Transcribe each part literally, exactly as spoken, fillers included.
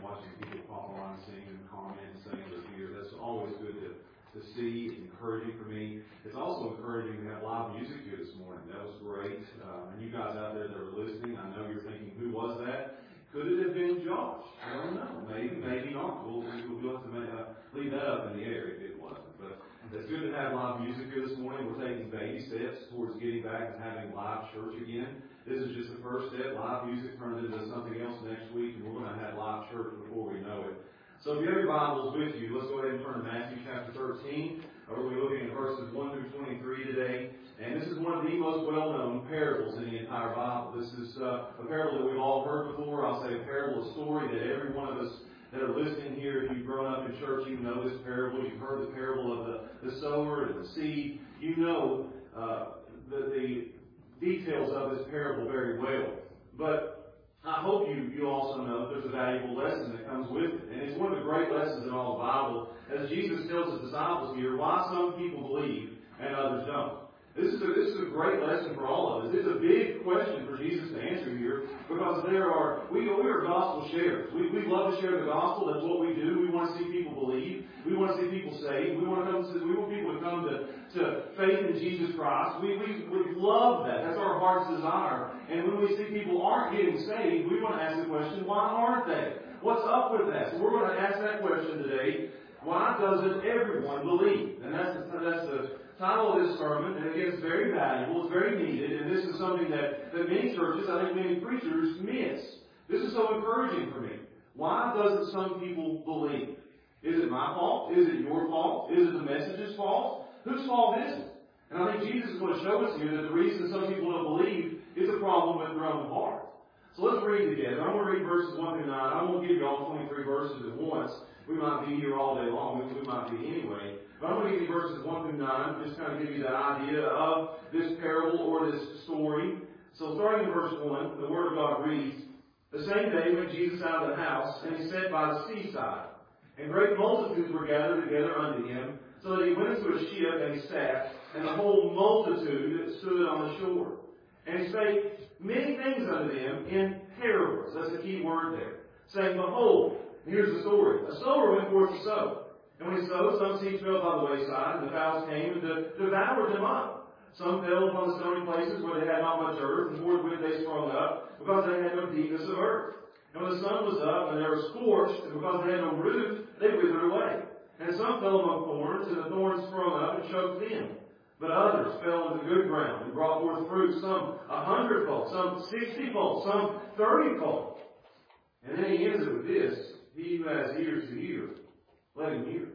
watching people pop on and sing and comment and sing they're here. That's always good to, to see. It's encouraging for me. It's also encouraging to have live music here this morning. That was great. Uh, and you guys out there that are listening, I know you're thinking, who was that? Could it have been Josh? I don't know. Maybe, maybe not. We'll, we'll have to uh, leave that up in the air if it wasn't. But it's good to have live music here this morning. We're taking baby steps towards getting back and having live church again. This is just the first step. Live music turns into something else next week, and we're going to have live church before we know it. So if you have your Bibles with you, let's go ahead and turn to Matthew chapter thirteen. We're going to be looking at verses one through twenty-three today. And this is one of the most well-known parables in the entire Bible. This is uh, a parable that we've all heard before. I'll say a parable, a story that every one of us that are listening here, if you've grown up in church, you know this parable. You've heard the parable of the, the sower and the seed. You know uh, the, the details of this parable very well. But I hope you, you also know that there's a valuable lesson that comes with it. And it's one of the great lessons in all the Bible. As Jesus tells his disciples here, why some people believe and others don't. This is, a, this is a great lesson for all of us. It's a big question for Jesus to answer here because there are, we, we are gospel sharers. We, we love to share the gospel. That's what we do. We want to see people believe. We want to see people saved. We want to come to, we want people to come to, to faith in Jesus Christ. We, we, we love that. That's our heart's desire. And when we see people aren't getting saved, we want to ask the question, why aren't they? What's up with that? So we're going to ask that question today. Why doesn't everyone believe? And that's the, that's the title of this sermon, and again, it's very valuable, it's very needed, and this is something that, that many churches, I think many preachers miss. This is so encouraging for me. Why doesn't some people believe? Is it my fault? Is it your fault? Is it the message's fault? Whose fault is it? And I think Jesus is going to show us here that the reason some people don't believe is a problem with their own heart. So let's read together. I'm going to read verses one through nine. I'm going to give you all twenty-three verses at once. We might be here all day long, which we might be anyway. But I'm going to give you verses one through nine, just kind of give you the idea of this parable or this story. So starting in verse one, the Word of God reads, "The same day went Jesus out of the house, and he sat by the seaside. And great multitudes were gathered together unto him, so that he went into a ship, and he sat, and the whole multitude stood on the shore. And he spake many things unto them in parables." That's the key word there. Saying, "Behold," and here's the story. "A sower went forth to sow. And when he sowed, some seed fell by the wayside, and the fowls came and devoured them up. Some fell upon the stony places where they had not much earth, and forthwith they sprung up, because they had no deepness of earth. And when the sun was up, and they were scorched, and because they had no root, they withered away. And some fell among thorns, and the thorns sprung up and choked them. But others fell into good ground, and brought forth fruit, some a hundredfold, some sixtyfold, some thirtyfold." And then he ends it with this: "He who has ears to hear, let him hear."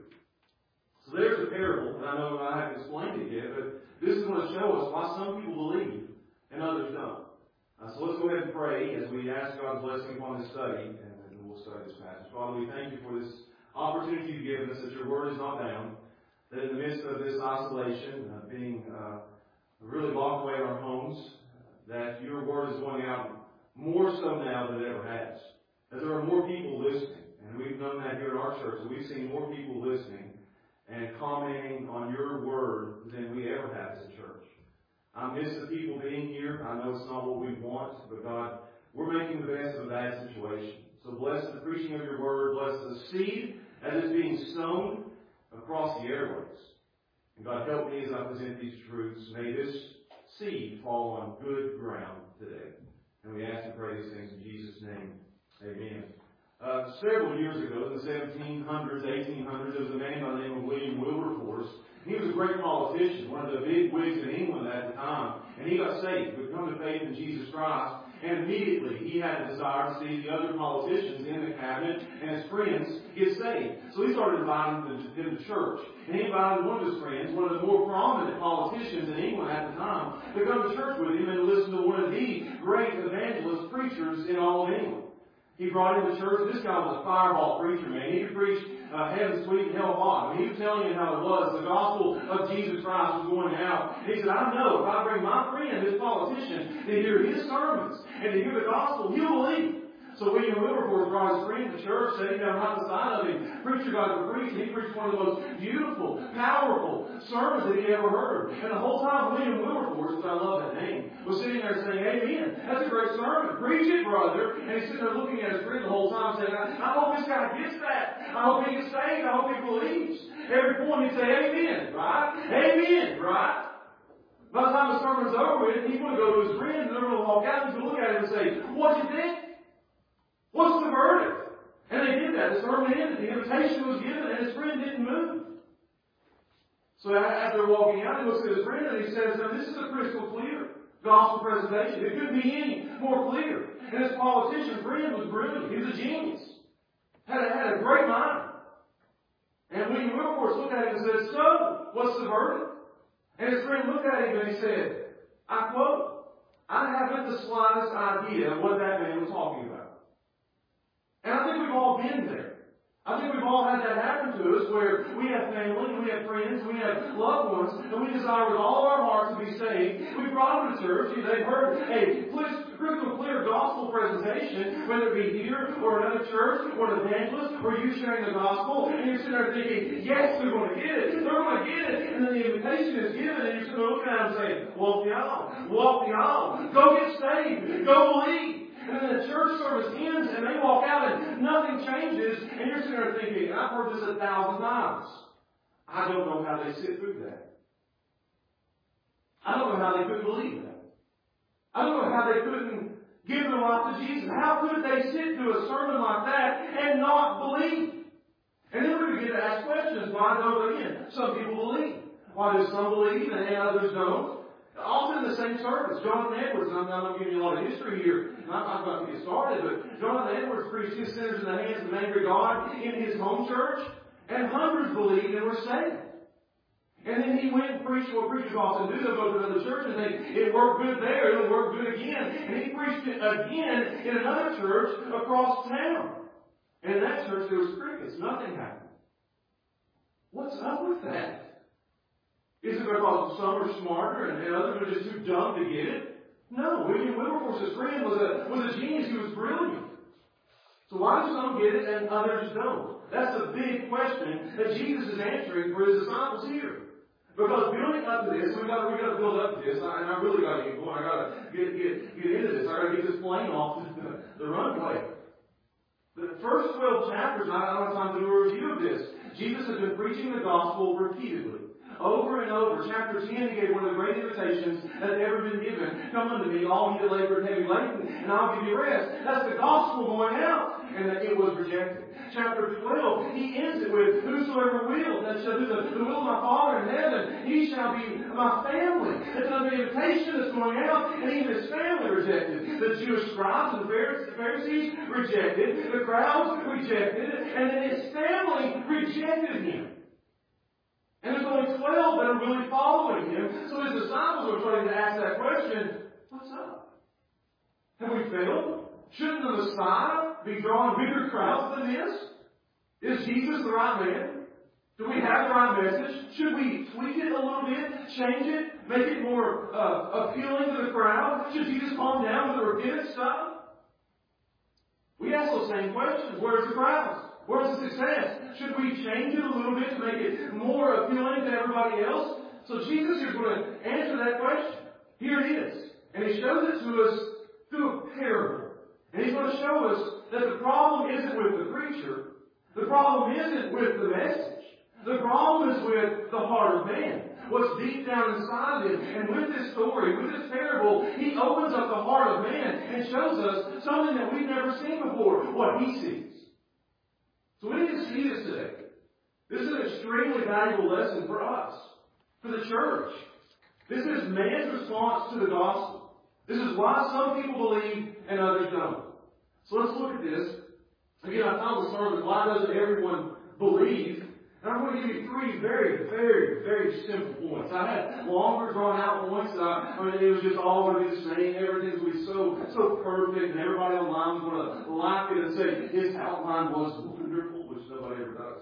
So there's a parable, and I know I haven't explained it yet, but this is going to show us why some people believe and others don't. Uh, so let's go ahead and pray as we ask God's blessing upon this study, and then we'll study this passage. Father, we thank you for this opportunity you've given us, that your word is not bound, that in the midst of this isolation, uh, being uh, really locked away in our homes, that your word is going out more so now than it ever has. That there are more people listening. And we've known that here at our church. We've seen more people listening and commenting on your word than we ever have as a church. I miss the people being here. I know it's not what we want, but God, we're making the best of a bad situation. So bless the preaching of your word. Bless the seed as it's being sown across the airways. And God, help me as I present these truths. May this seed fall on good ground today. And we ask and pray these things in Jesus' name. Amen. Uh, several years ago, in the seventeen hundreds, eighteen hundreds, there was a man by the name of William Wilberforce. He was a great politician, one of the big wigs in England at the time. And he got saved. He would come to faith in Jesus Christ. And immediately he had a desire to see the other politicians in the cabinet and his friends get saved. So he started inviting them to church. And he invited one of his friends, one of the more prominent politicians in England at the time, to come to church with him and listen to one of the great evangelist preachers in all of England. He brought him to church. This guy was a fireball preacher, man. He could preach uh, heaven sweet and hell hot. I mean, he was telling you how it was. The gospel of Jesus Christ was going out. And he said, I know if I bring my friend, this politician, to hear his sermons and to hear the gospel, he'll believe. So William Wilberforce brought his friend to church, sitting down right beside of him. Preacher got to preach, and he preached one of the most beautiful, powerful sermons that he ever heard. And the whole time William Wilberforce, which I love that name, was sitting there saying, amen. That's a great sermon. Preach it, brother. And he's sitting there looking at his friend the whole time saying, I, I hope this guy gets that. I hope he gets saved. I hope he believes. Every point he'd say, amen, right? Amen, right? By the time the sermon's over with, he's going to go to his friends and they're going to walk out and he's going to look at him and say, what'd you think? What's the verdict? And they did that. The sermon ended. The invitation was given and his friend didn't move. So as they're walking out, he looks at his friend and he says, now this is a crystal clear gospel presentation. It couldn't be any more clear. And his politician friend was brilliant. He was a genius. Had a, had a great mind. And William Wilberforce looked at him and said, so, what's the verdict? And his friend looked at him and he said, I quote, I haven't the slightest idea what that man was talking about. And I think we've all been there. I think we've all had that happen to us where we have family, we have friends, we have loved ones, and we desire with all of our hearts to be saved. We brought them to church, and they've heard a crystal clear gospel presentation, whether it be here or another church or an evangelist or you sharing the gospel, and you're sitting there thinking, yes, they're going to get it, they're going to get it, and then the invitation is given, and you're sitting there looking at them saying, walk the aisle, walk the aisle, go get saved, go believe. And then the church service ends and they walk out and nothing changes. And you're sitting there thinking, I've heard this a thousand times. I don't know how they sit through that. I don't know how they could believe that. I don't know how they couldn't give their life to Jesus. How could they sit through a sermon like that and not believe? And then we begin to ask questions. Why don't, again, some people believe? Why do some believe and others don't? Often in the same service. Jonathan Edwards, and I'm not giving you a lot of history here, and I'm not about to get started, but Jonathan Edwards preached his sinners in the hands of an angry God in his home church, and hundreds believed and were saved. And then he went and preached what preachers often do. They'll go to another church and think, it worked good there, it'll work good again. And he preached it again in another church across town. And in that church there was crickets. Nothing happened. What's up with that? Is it because some are smarter and others are just too dumb to get it? No. William Wilberforce's friend was a, was a genius. He was brilliant. So why do some get it and others don't? That's a big question that Jesus is answering for his disciples here. Because building up to this, we've got, we've got to build up to this, and I really got to get going. I've got to get, get, get into this. I've got to get this plane off the, the runway. The first twelve chapters, I don't have time to do a review of this. Jesus has been preaching the gospel repeatedly. Over and over. Chapter ten, he gave one of the great invitations that had ever been given. Come unto me, all ye that labor and heavy laden, and I'll give you rest. That's the gospel going out. And that it was rejected. Chapter twelve, he ends it with, whosoever will, that shall do the, the will of my Father in heaven, he shall be my family. It's another invitation that's going out, and even his family rejected. The Jewish scribes and the Pharisees rejected. The crowds rejected. And then his family rejected him. And there's only twelve that are really following him. So his disciples are starting to ask that question, what's up? Have we failed? Shouldn't the Messiah be drawing bigger crowds than this? Is Jesus the right man? Do we have the right message? Should we tweak it a little bit? Change it? Make it more uh, appealing to the crowd? Should Jesus calm down with the repentance stuff? We ask those same questions. Where's the crowds? Where's the success? Should we change it a little bit to make it more appealing to everybody else? So Jesus is going to answer that question. Here it is. And he shows it to us through a parable. And he's going to show us that the problem isn't with the preacher. The problem isn't with the message. The problem is with the heart of man. What's deep down inside him. And with this story, with this parable, he opens up the heart of man and shows us something that we've never seen before. What he sees. So we need to see this today. This is an extremely valuable lesson for us, for the church. This is man's response to the gospel. This is why some people believe and others don't. So let's look at this. Again, I found the sermon, why doesn't everyone believe? And I'm going to give you three very, very, very simple points. I had longer drawn out points. I, I mean, it was just all going to be the same. Everything's going to be so, so perfect. And everybody online was going to like it and say, his outline was wonderful, which nobody ever does.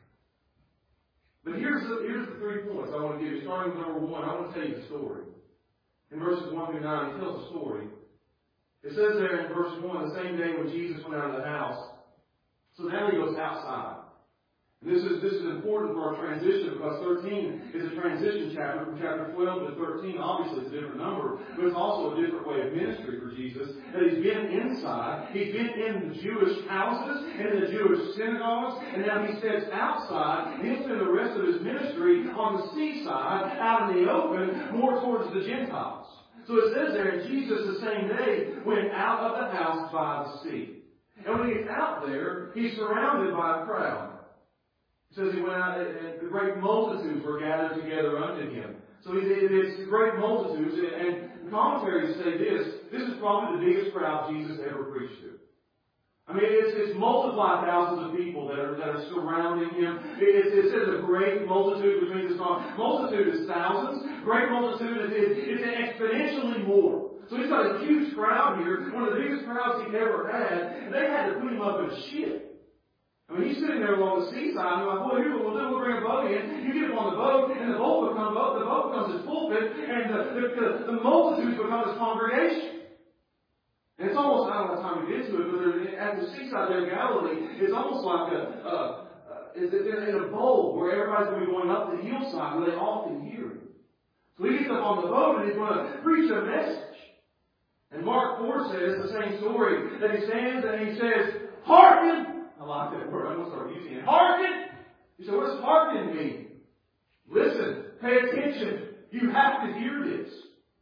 But here's the, here's the three points I want to give you. Starting with number one, I want to tell you the story. In verses one through nine, he tells a story. It says there in verse one, the same day when Jesus went out of the house. So now he goes outside. And this is, this is important for our transition because thirteen is a transition chapter from chapter twelve to thirteen. Obviously it's a different number, but it's also a different way of ministry for Jesus. That he's been inside, he's been in the Jewish houses and in the Jewish synagogues, and now he steps outside and he'll spend the rest of his ministry on the seaside, out in the open, more towards the Gentiles. So it says there, Jesus the same day went out of the house by the sea. And when he gets out there, he's surrounded by a crowd. It says he went out and great multitudes were gathered together unto him. So it's great multitudes, and commentaries say this, this is probably the biggest crowd Jesus ever preached to. I mean, it's, it's multiplied thousands of people that are, that are surrounding him. It, it, it says a great multitude, which means it's not, multitude is thousands. Great multitude is, is, is exponentially more. So he's got a huge crowd here, one of the biggest crowds he ever had, and they had to put him up in a ship. I mean, he's sitting there along the seaside, and they're like, boy, here's what we'll do, we'll bring a boat in, you get him on the boat, and the boat becomes, the boat becomes his pulpit, and the, the, the, the multitudes become his congregation. And it's almost, I don't have time to get to it, but at the seaside there in Galilee, it's almost like a, uh, uh, it's in a bowl where everybody's going to be going up the hillside where they all can hear him. So he gets up on the boat and he's going to preach a message. And Mark four says the same story, that he stands and he says, hearken! I like that word. I'm going to start using it. Hearken! You say, what does hearken mean? Listen. Pay attention. You have to hear this.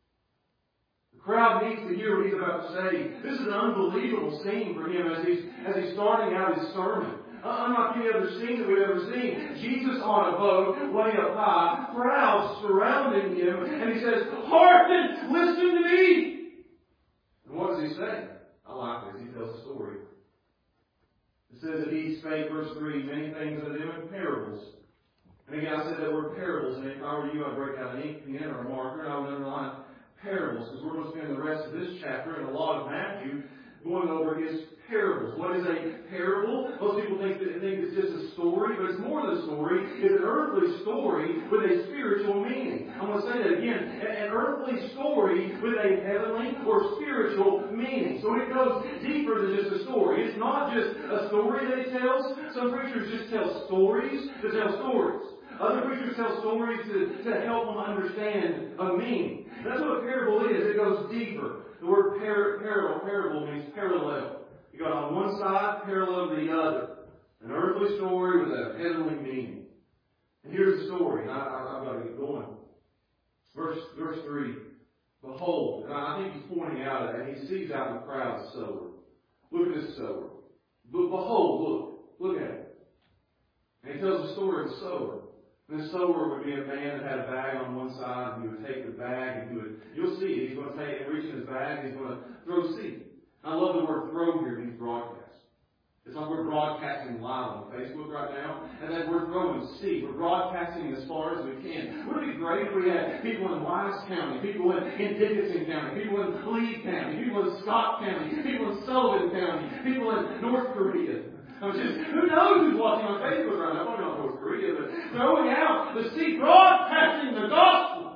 The crowd needs to hear what he's about to say. This is an unbelievable scene for him as he's, as he's starting out his sermon. Unlike any other scene that we've ever seen. Jesus on a boat, way up high, crowds surrounding him, and he says, hearken! Listen to me! And what does he say? I like this. He tells a story. It says that he spake, verse three, many things unto them in parables. And again, I said that word parables, and if I were you, I'd break out an ink pen or a marker, and I would underline parables, because we're going to spend the rest of this chapter and a lot of Matthew going over his parables. What is a parable? Most people think that think it's just a story, but it's more than a story. It's an earthly story with a spiritual meaning. I'm going to say that again. An earthly story with a heavenly or spiritual meaning. So it goes deeper than just a story. It's not just a story that he tells. Some preachers just tell stories to tell stories. Other preachers tell stories to, to help them understand a meaning. And that's what a parable is. It goes deeper. The word par- parable, parable means parallel. You got on one side, parallel to the other. An earthly story with a heavenly meaning. And here's the story. And I, I, I've got to get going. Verse, verse three. Behold, and I think he's pointing out at it, and he sees out in the crowd a sower. Look at this sower. But behold, look. Look at it. And he tells the story of the sower. And the sower would be a man that had a bag on one side, and he would take the bag, and he would, you'll see it, he's going to take and reach in his bag, and he's going to throw seed. I love the word throw here, means broadcast. It's like we're broadcasting live on Facebook right now, and that we're throwing seed. We're broadcasting as far as we can. Wouldn't it be great if we had people in Wise County, people in, in Dickinson County, people in Lee County, people in Scott County, people in Sullivan County, people in North Korea. I'm just, who knows who's watching on Facebook right now? Probably not North Korea, but throwing out the seed, broadcasting the gospel.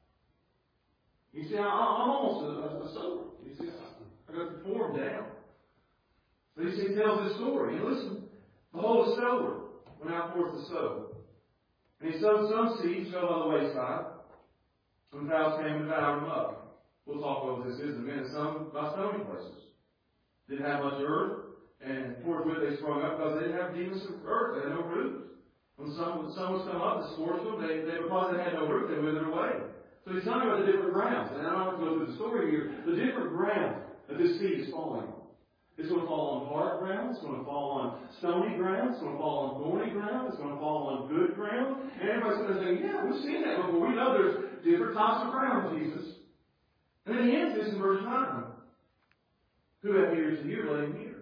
You see, I, I'm almost a, a, a sower. You see, I got the form down. But you see, he tells this story. And listen, behold, the sower went out forth to sow. And he sowed some seeds, fell by the wayside. Some fowls came and devoured them up. We'll talk about what this is in a minute. Some by stony places. Didn't have much earth. And forthwith they sprung up because they didn't have deepness of earth. They had no root. When some, when some was come up to scorch them, they, they, because they had no root, they withered away. So he's telling about the different grounds. And I don't have to go through the story here. The different grounds that this seed is falling on. It's going to fall on hard ground. It's going to fall on stony ground. It's going to fall on thorny ground. It's going to fall on good ground. And everybody's going to say, yeah, we've seen that before. We know there's different types of ground, Jesus. And then he ends this in verse nine. Who hath ears to hear, let him hear.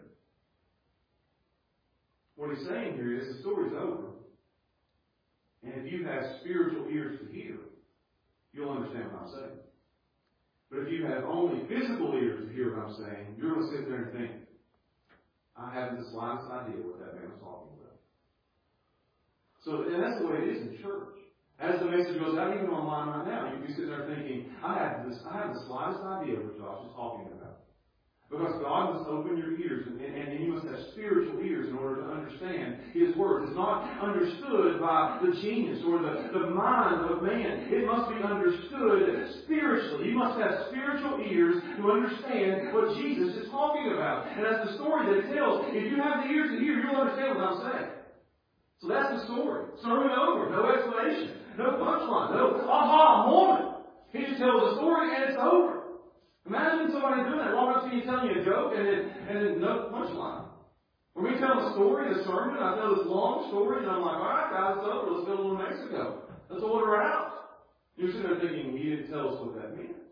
What he's saying here is the story's over. And if you have spiritual ears to hear, you'll understand what I'm saying. But if you have only physical ears to hear what I'm saying, you're going to sit there and think, I haven't the slightest idea what that man was talking about. So, and that's the way it is in church. As the message goes out, even online right now, you'll be sitting there thinking, I have this, I have the slightest idea what Josh is talking about. Because God must open your ears, and, and, and you must have spiritual ears in order to understand His Word. It's not understood by the genius or the, the mind of man. It must be understood spiritually. You must have spiritual ears to understand what Jesus is talking about. And that's the story that it tells. If you have the ears to hear, you'll understand what I'm saying. So that's the story. Sermon over. No explanation. No punchline. No aha moment. He just tells the story and it's over. Imagine somebody doing that. Walking up to you telling you a joke and then, and then no punchline. When we tell a story, a sermon, I tell this long story and I'm like, all right, guys, it's over. Let's go to Mexico. Let's order out. You're sitting there thinking, he didn't tell us what that meant.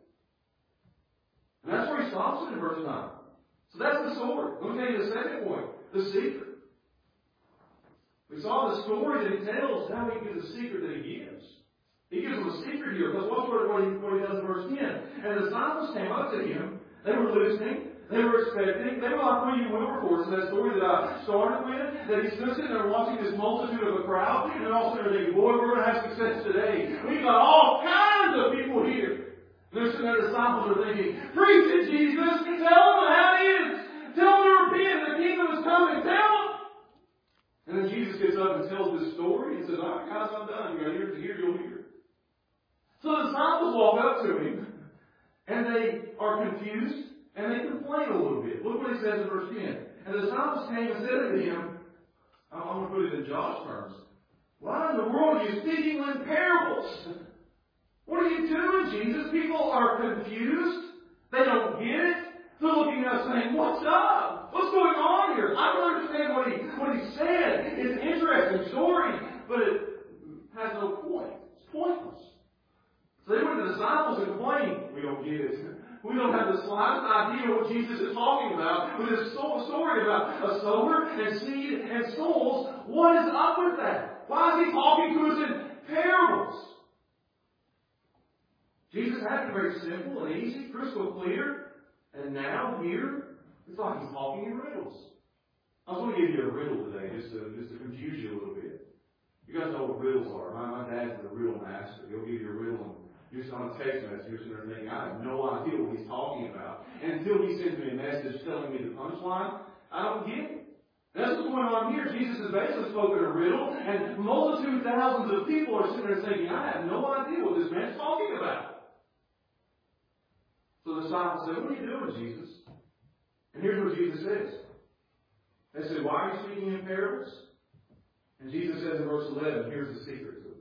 And that's where he stops it in verse nine. So that's the story. Let me tell you the second point. The secret. We saw the story that he tells. Now we get the secret that he gives. He gives them a secret here, because watch what he, what he does in verse ten. And the disciples came up to him. They were listening. They were expecting. They were like when you went before. So that story that I started with, that he's sitting there watching this multitude of a crowd, and all of a sudden they're thinking, boy, we're going to have success today. We've got all kinds of people here. And they're sitting there, the disciples are thinking, preach it, Jesus. Tell them how it is. Tell them to repent. The kingdom is coming. Tell them. And then Jesus gets up and tells this story and says, all right, guys, I'm done. You're here to hear, you'll hear. So the disciples walk up to him, and they are confused, and they complain a little bit. Look what he says in verse ten. And the disciples came and said to him, I'm going to put it in Josh terms, why in the world are you speaking in parables? What are you doing, Jesus? People are confused. They don't get it. They're looking at us saying, what's up? What's going on here? I don't understand what he, what he said. It's an interesting story, but it has no point. It's pointless. So they went to the disciples and complained, we don't get it. We don't have the slightest idea what Jesus is talking about with this story about a sower and seed and souls. What is up with that? Why is he talking to us in parables? Jesus had it very simple and easy, crystal clear. And now here, it's like he's talking in riddles. I was going to give you a riddle today just to, just to confuse you a little bit. You guys know what riddles are. My, my dad's the riddle master. He'll give you a riddle and you're just on a text message, you're sitting there thinking, I have no idea what he's talking about. And until he sends me a message telling me the punchline, I don't get it. And that's what's going on here. Jesus has basically spoken a riddle, and multitude thousands of people are sitting there thinking, I have no idea what this man's talking about. So the disciples say, what are you doing, Jesus? And here's what Jesus says. They say, why are you speaking in parables? And Jesus says in verse eleven, here's the secret to it.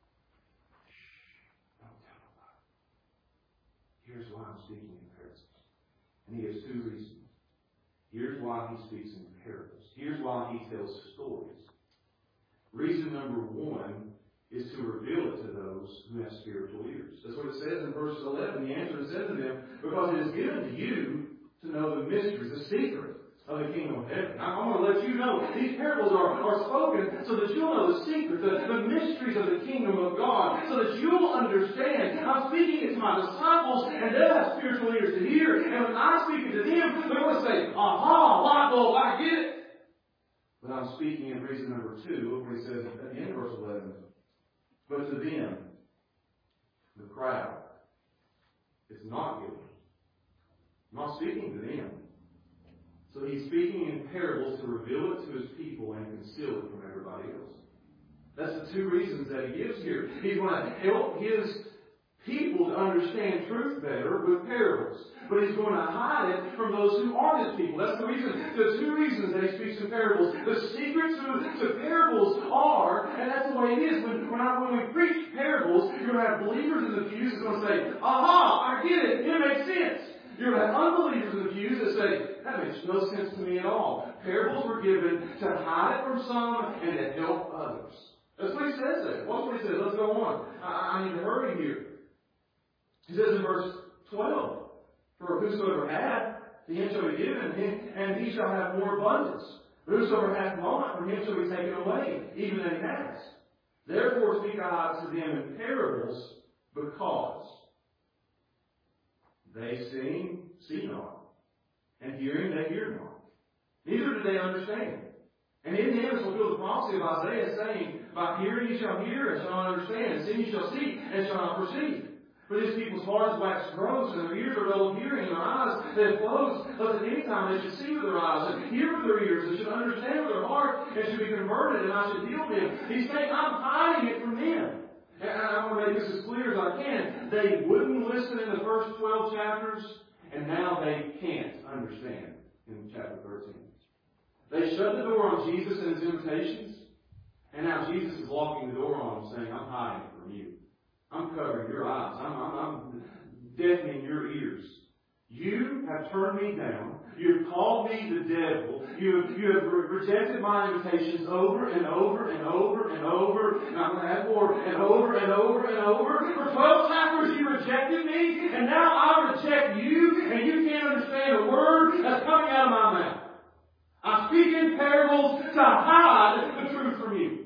Here's why I'm speaking in parables. And he has two reasons. Here's why he speaks in parables. Here's why he tells stories. Reason number one is to reveal it to those who have spiritual ears. That's what it says in verse eleven. The answer is said to them, because it is given to you to know the mysteries, the secret of the kingdom of heaven. Now, I'm going to let you know these parables are, are spoken so that you'll know the secret, the, the mysteries of the kingdom of God, so that you'll understand. I'm speaking it to my disciples, and they'll have spiritual ears to hear. And when I speak it to them, they're going to say, aha, light bulb, I get it. But I'm speaking in reason number two. Look what he says at the end of verse eleven. But to them, the crowd, it's not given. I'm not speaking to them. So he's speaking in parables to reveal it to his people and conceal it from everybody else. That's the two reasons that he gives here. He's going to help his people to understand truth better with parables. But he's going to hide it from those who aren't his people. That's the reason, the two reasons that he speaks in parables. The secret to, to parables are, and that's the way it is, when, when, I, when we preach parables, you're going to have believers in the pews who are going to say, aha, I get it, it makes sense. You're going to have unbelievers in the pews that say, that makes no sense to me at all. Parables were given to hide it from some and to help others. That's what he says there. Watch what he says. Let's go on. I, I need to hurry here. He says in verse twelve, for whosoever hath, to him shall be given, and he shall have more abundance. But whosoever hath not, from him shall be taken away, even that he has. Therefore speak I to them in parables, because they seeing, see not, and hearing they hear not. Neither do they understand. And in him is fulfilled the prophecy of Isaiah, saying, by hearing ye shall hear, and shall not understand, and seeing ye shall see, and shall not perceive. For these people's hearts wax gross, and their ears are dull of hearing, and their eyes they have closed, lest at any time they should see with their eyes, and hear with their ears, and should understand with their heart, and should be converted, and I should heal them. He's saying, I'm hiding it from them. And I want to make this as clear as I can. They wouldn't listen in the first twelve chapters, and now they can't understand in chapter thirteen. They shut the door on Jesus and His invitations, and now Jesus is locking the door on them, saying, I'm hiding it from you. I'm covering your eyes. I'm, I'm, I'm deafening your ears. You have turned me down. You have called me the devil. You have, you have re- rejected my invitations over and over and over and over. And I'm going to add more. And over and over and over. For twelve chapters you rejected me. And now I reject you. And you can't understand a word that's coming out of my mouth. I speak in parables to hide the truth from you.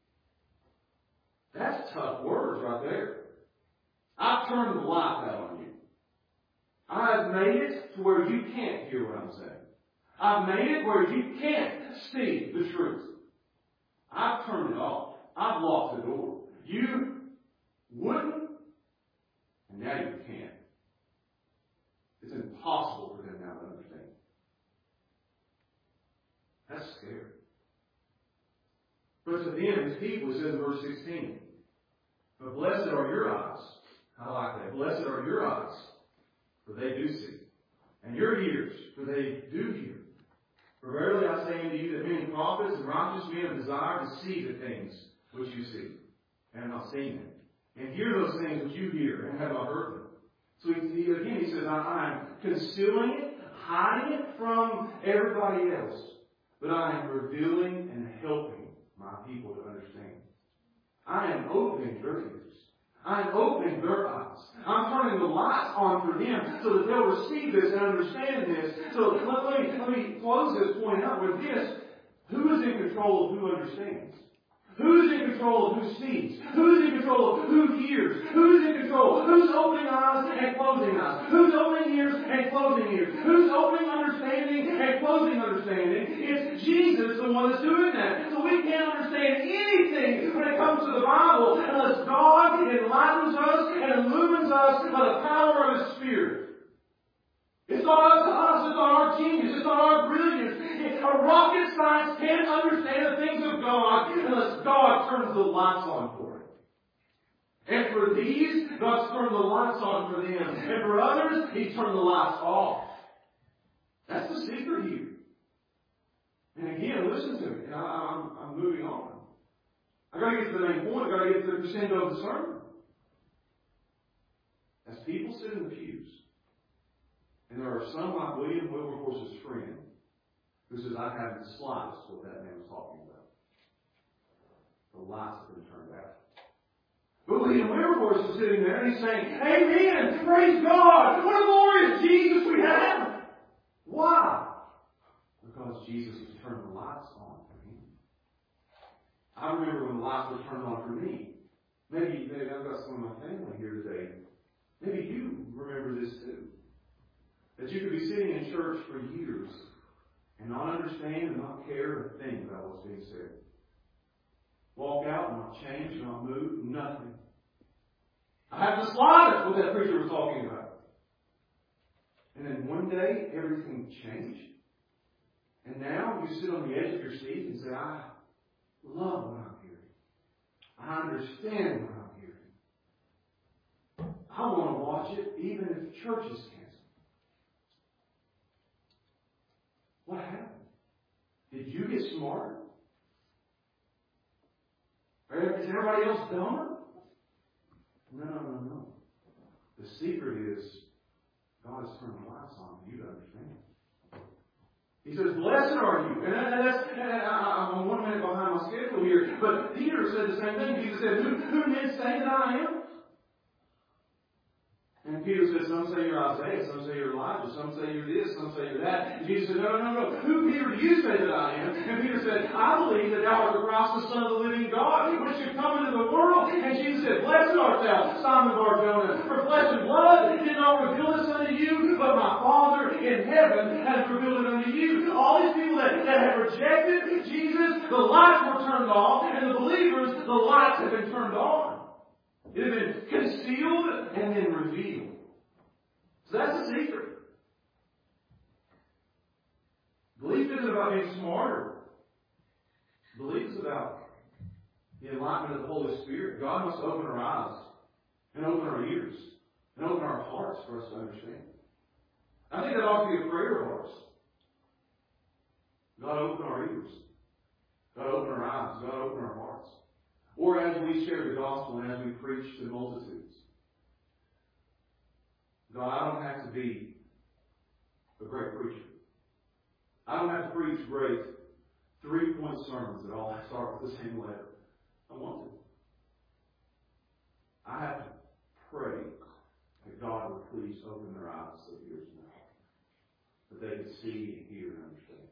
That's tough words right there. I've turned the light out on you. I've made it to where you can't hear what I'm saying. I've made it where you can't see the truth. I've turned it off. I've locked the door. You wouldn't, and now you can't. It's impossible for them now to understand. That's scary. But to them, His people, it says in verse sixteen, but blessed are your eyes. I like that. Blessed are your eyes, for they do see. And your ears, for they do hear. For verily I say unto you that many prophets and righteous men have desired to see the things which you see, and have not seen them. And hear those things which you hear, and have not heard them. So he, he, again he says, I am concealing it, hiding it from everybody else. But I am revealing and helping my people to understand. I am opening their ears. I am opening their eyes. I'm turning the lights on for them so that they'll receive this and understand this. So let, let, me, let me close this point out with this. Who is in control of who understands? Who's in control of who sees? Who's in control of who hears? Who's in control? Who's opening eyes and closing eyes? Who's opening ears and closing ears? Who's opening understanding and closing understanding? It's Jesus, the one that's doing that. So we can't understand anything when it comes to the Bible unless God enlightens us and illumines us by the power of His Spirit. It's not up to us. It's not our genius. It's not our brilliance. It's, a rocket science can't understand the things of God unless God turns the lights on for it. And for these, God's turned the lights on for them. And for others, He's turned the lights off. That's the secret here. And again, listen to me. I, I'm, I'm moving on. I've got to get to the main point. I've got to get to the crescendo of the sermon. As people sit in the pews, and there are some like William Wilberforce's friend who says, I haven't the slightest what that man was talking about. The lights have been turned out. But William Wilberforce is sitting there and he's saying, Amen! Praise God! What a glorious Jesus we have! Why? Because Jesus has turned the lights on for him. I remember when the lights were turned on for me. Maybe, maybe I've got some of my family here today. Maybe you remember this too. That you could be sitting in church for years and not understand and not care a thing about what's being said. Walk out and not change, not move, nothing. I haven't the slightest what that preacher was talking about. And then one day, everything changed. And now you sit on the edge of your seat and say, I love what I'm hearing. I understand what I'm hearing. I want to watch it even if church is canceled. What happened? Did you get smarter? Is everybody else dumber? No, no, no, no. The secret is God has turned the lights on for you to understand. He says, blessed are you. And that's, and I'm one minute behind my schedule here. But Peter said the same thing. Jesus said, who, who men say that I am? And Peter said, some say you're Isaiah, some say you're Elijah, some say you're this, some say you're that. And Jesus said, no, no, no. Who, Peter, do you say that I am? And Peter said, I believe that thou art the Christ, the Son of the living God, which should come into the world. And Jesus said, blessed art thou, Simon Bar-Jonah, for flesh and blood did not reveal this unto you, but my Father in heaven has revealed it unto you. All these people that, that have rejected Jesus, the lights were turned off, and the believers, the lights have been turned on. It had been concealed and then revealed. So that's the secret. Belief isn't about being smarter. Belief is about the enlightenment of the Holy Spirit. God must open our eyes and open our ears and open our hearts for us to understand. I think that ought to be a prayer of ours. God, open our ears. God, open our eyes. God, open our hearts. Or as we share the gospel and as we preach to multitudes. God, I don't have to be a great preacher. I don't have to preach great three-point sermons that all start with the same letter. I want to. I have to pray that God would please open their eyes so ears and their heart, that they can see and hear and understand.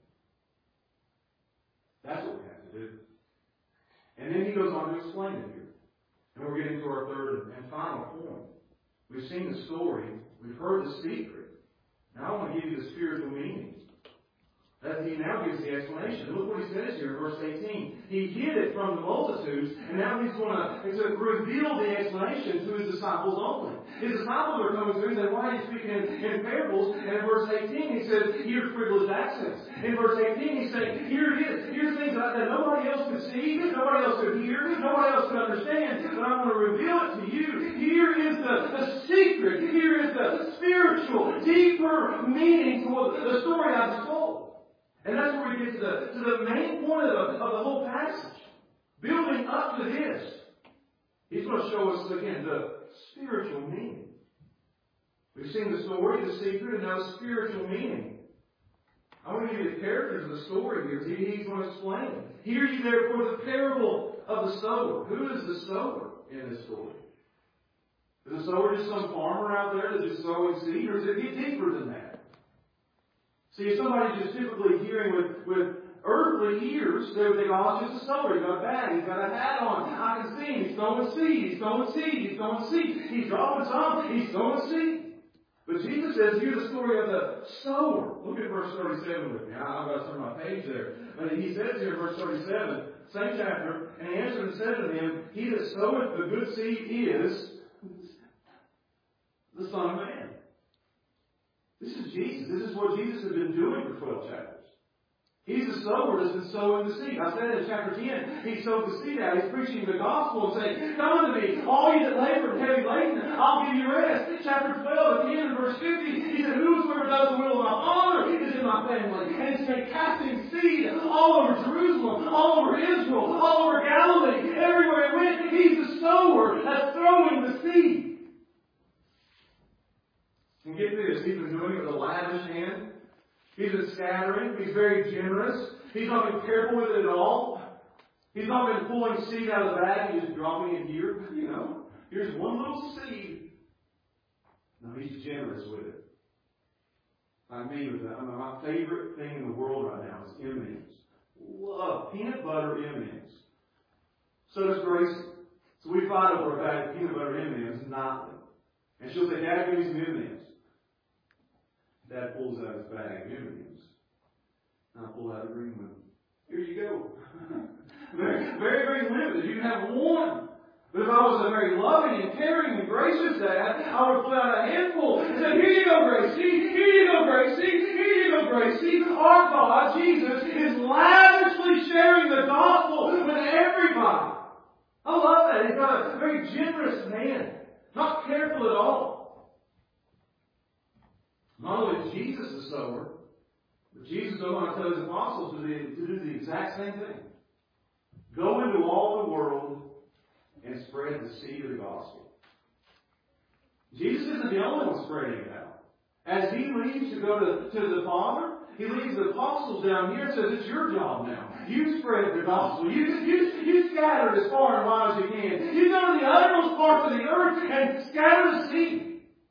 That's what we have to do. And then he goes on to explain it here. And we're getting to our third and final point. We've seen the story. We've heard the secret. Now I want to give you the spiritual meaning. As he now gives the explanation. Look what he says here in verse eighteen. He hid it from the multitudes, and now he's going to, to reveal the explanation to his disciples only. His disciples are coming to him and saying, why are you speaking in, in parables? And in verse eighteen he says, here's privileged access. In verse eighteen he's saying, here it is. Here's things that, that nobody else could see, nobody else could hear, nobody else could understand, but I'm going to reveal it to you. Here is the, the secret. Here is the spiritual, deeper meaning to what, the story I just told. And that's where we get to the, to the main point of the, of the whole passage. Building up to this, he's going to show us, again, the spiritual meaning. We've seen the story, the secret, and now the spiritual meaning. I want to give you the characters of the story here. He's going to explain it. Hear ye therefore the parable of the sower. Who is the sower in this story? Is the sower just some farmer out there that's just sowing seed, or does it get deeper than that? See, if somebody's just typically hearing with, with earthly ears, they would think, oh, it's just a sower. He's got a bag. He's got a hat on. I can see him. He's sowing seed. He's sowing seed. He's sowing seed. He's dropping some. He's sowing seed. But Jesus says, here's the story of the sower. Look at verse thirty-seven with me. I've got to turn my page there. But he says here in verse thirty-seven, same chapter, and he answered and said to them, he that soweth the good seed is the Son of Man. This is Jesus. This is what Jesus has been doing for twelve chapters. He's the sower that's been sowing the seed. I said in chapter ten, he sowed the seed out. He's preaching the gospel and saying, come unto me, all you that labor and heavy laden, I'll give you rest. Chapter twelve, at the end of verse fifty, he said, whosoever does the will of my Father is in my family. And it's been casting seed all over Jerusalem, all over Israel, all over Galilee, everywhere he went. He's the sower that's throwing the seed. And get this, he's been doing it with a lavish hand. He's been scattering. He's very generous. He's not been careful with it at all. He's not been pulling seed out of the bag and just dropping it here. You know, here's one little seed. No, he's generous with it. I mean with that. I mean, my favorite thing in the world right now is M and M's. Love peanut butter M and M's. So does Gracie. So we fight over a bag of peanut butter M and M's nightly. And she'll say, Dad, give me some M and M's. Dad pulls out his bag of M and M's. And I pull out a green one. Here you go. very, very, very limited. You can have one. But if I was a very loving and caring and gracious dad, I would pull out a handful and say, here you go, Gracie. Here you go, Gracie. Here you go, Gracie. Our God, Jesus, is lavishly sharing the gospel with everybody. I love that. He's got a very generous hand. Not careful at all. Not only is Jesus the sower, but Jesus goes on to tell his apostles to do, to do the exact same thing. Go into all the world and spread the seed of the gospel. Jesus isn't the only one spreading it out. As he leaves to go to, to the Father, he leaves the apostles down here and says, it's your job now. You spread the gospel. You, you, you scatter as far and wide as you can. You go to the uttermost parts of the earth and scatter the seed.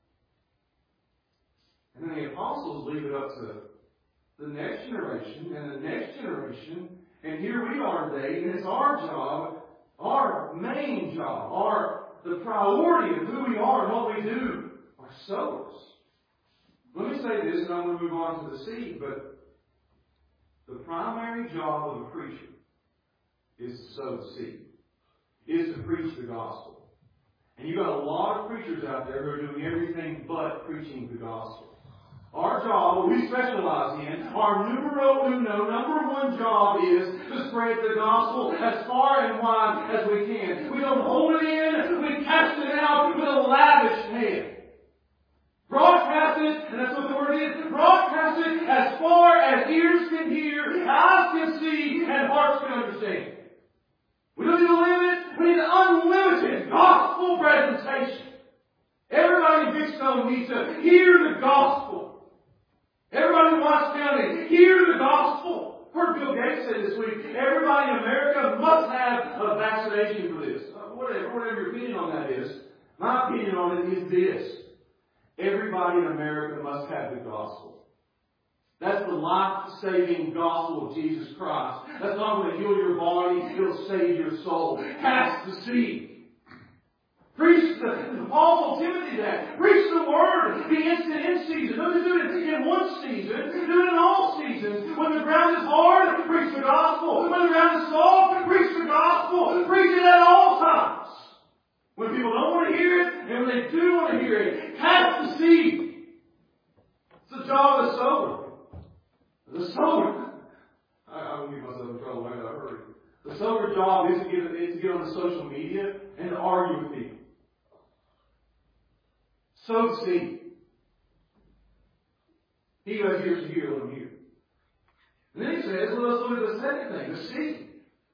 And then the apostles leave it up to the next generation and the next generation. And here we are today, and it's our job, our main job, our the priority of who we are and what we do are sowers. Let me say this, and I'm going to move on to the seed, but the primary job of a preacher is to sow the seed, is to preach the gospel. And you've got a lot of preachers out there who are doing everything but preaching the gospel. Our job, what we specialize in, our numero uno, number one job is to spread the gospel as far and wide as we can. We don't hold it in, we cast it out with a lavish hand. Broadcast it, and that's what the word is, broadcast it as far as ears can hear, eyes can see, and hearts can understand. We don't need a limit, we need an unlimited gospel presentation. Everybody in Big Stone needs to hear the gospel. Everybody in Watts County, hear the gospel. Heard Bill Gates say this week, everybody in America must have a vaccination for this. Uh, whatever, whatever your opinion on that is, my opinion on it is this. Everybody in America must have the gospel. That's the life-saving gospel of Jesus Christ. That's not going to heal your body, it'll save your soul. Cast the seed. Preach the, Paul told Timothy that. Preach the word. Be instant in season. Don't just do it in one season. Do it in all seasons. When the ground is hard, preach the gospel. When the ground is soft, preach the gospel. Preach it at all times. When people don't want to hear it, and when they do want to hear it, cast the seed. It's the job of the sower. The sower. I, I won't get myself in trouble. I gotta hurry. The sower job is to get, is to get on the social media and to argue with people. Sow the seed. He who has ears to hear, let him hear. And then he says, well, let's look at the second thing, the seed.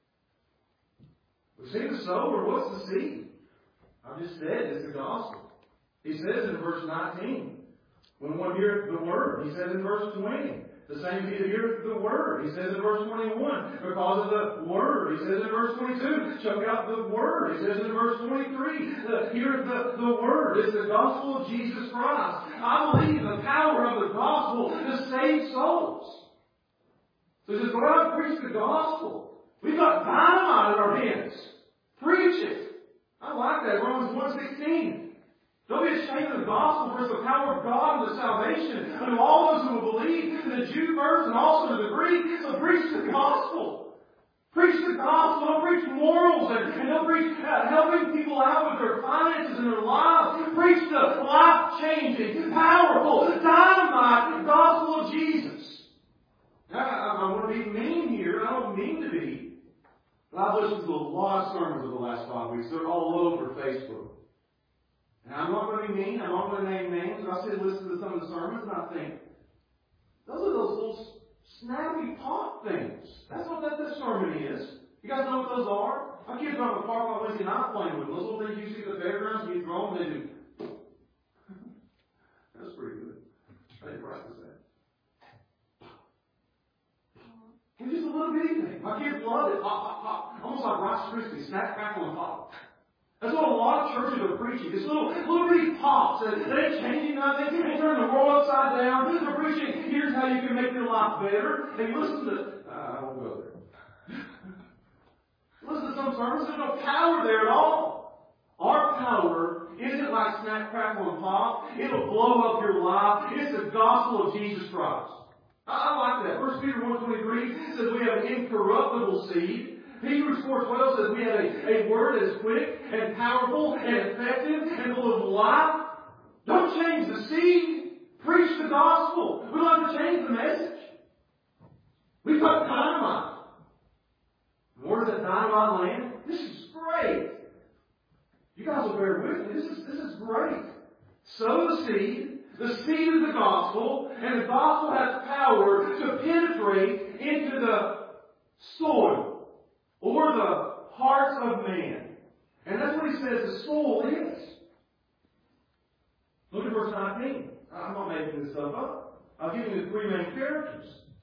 We see the sower. What's the seed? I just said it's the gospel. He says in verse nineteen, when one heareth the word, he says in verse twenty, the same he that heareth the word. He says in verse twenty-one, because of the word. He says in verse twenty-two, choke out the word. He says in verse twenty-three, uh, heareth the, the word. It's the gospel of Jesus Christ. I believe the power of the gospel to save souls. So he says, go out and preach the gospel. We've got dynamite in our hands. Preach it. I like that. Romans one sixteen. Don't be ashamed of the gospel, for it's the power of God and the salvation unto all those who will believe, to the Jew first and also to the Greek. So preach the gospel. Preach the gospel. Don't preach morals and, and don't preach uh, helping people out with their finances and their lives. Preach the life-changing, powerful, dynamite gospel of Jesus. Now, I, I want to be mean here. I don't mean to be. But I've listened to a lot of sermons over the last five weeks. They're all over Facebook. And I'm not going to be mean. I'm not going to name names. But I sit and listen to some of the sermons and I think, those are those little snappy pop things. That's what that this sermon is. You guys know what those are? My kids are on the park on Wednesday night playing with them. Those little things you see at the fairgrounds and you throw them, they do. That's pretty good. I didn't practice that. It's just a little bitty thing. My kids love it. Pop, pop, pop. Almost like Rice Krispies. Snack, crackle, and pop. That's what a lot of churches are preaching. These little, little bitty pops. They ain't changing nothing. They turn the world upside down. They're preaching, here's how you can make your life better. And you listen to, uh, I won't go there. Listen to some sermons. There's no power there at all. Our power isn't like snack, crackle, and pop. It'll blow up your life. It's the gospel of Jesus Christ. I, I like that. First Peter one twenty-three says we have an incorruptible seed. Hebrews four twelve says we have a, a word that is quick and powerful and effective and full of life. Don't change the seed. Preach the gospel. We don't have to change the message. We've got dynamite. Where does that dynamite land? This is great. You guys will bear with me. This is, this is great. Sow the seed. The seed is the gospel. And the gospel has power to penetrate into the soil. Or the hearts of man. And that's what he says the soul is. Look at verse nineteen. I'm not making this stuff up. I'll give you the three main characters.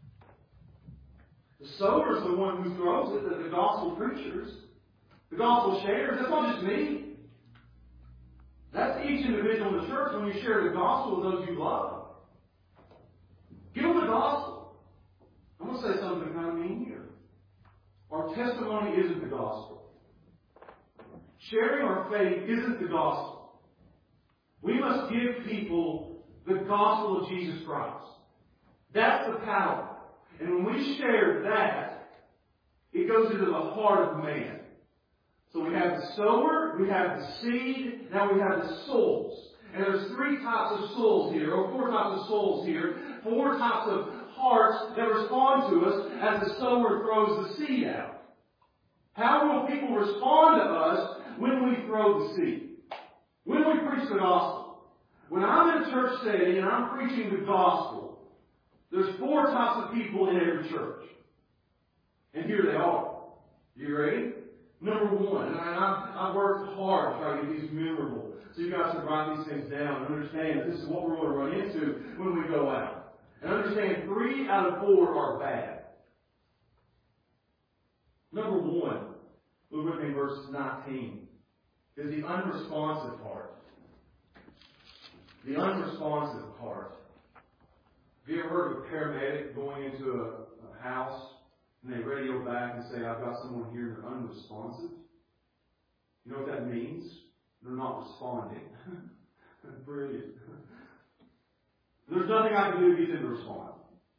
The sower is the one who throws it, the gospel preachers. The gospel sharers. That's not just me. That's each individual in the church when you share the gospel with those you love. Give them the gospel. I'm going to say something kind of mean here. Our testimony isn't the gospel. Sharing our faith isn't the gospel. We must give people the gospel of Jesus Christ. That's the power. And when we share that, it goes into the heart of man. So we have the sower, we have the seed, now we have the souls. And there's three types of souls here, or four types of souls here, four types of hearts that respond to us as the sower throws the seed out. How will people respond to us when we throw the seed? When we preach the gospel? When I'm in a church setting and I'm preaching the gospel, there's four types of people in every church. And here they are. You ready? Number one, and I've, I've worked hard to try to get these memorable, so you guys can write these things down and understand that this is what we're going to run into when we go out. And understand three out of four are bad. Number one, look with me in verse nineteen, is the unresponsive heart. The unresponsive heart. Have you ever heard of a paramedic going into a, a house and they radio back and say, I've got someone here and they're unresponsive? You know what that means? They're not responding. Brilliant. There's nothing I can do to get them to respond.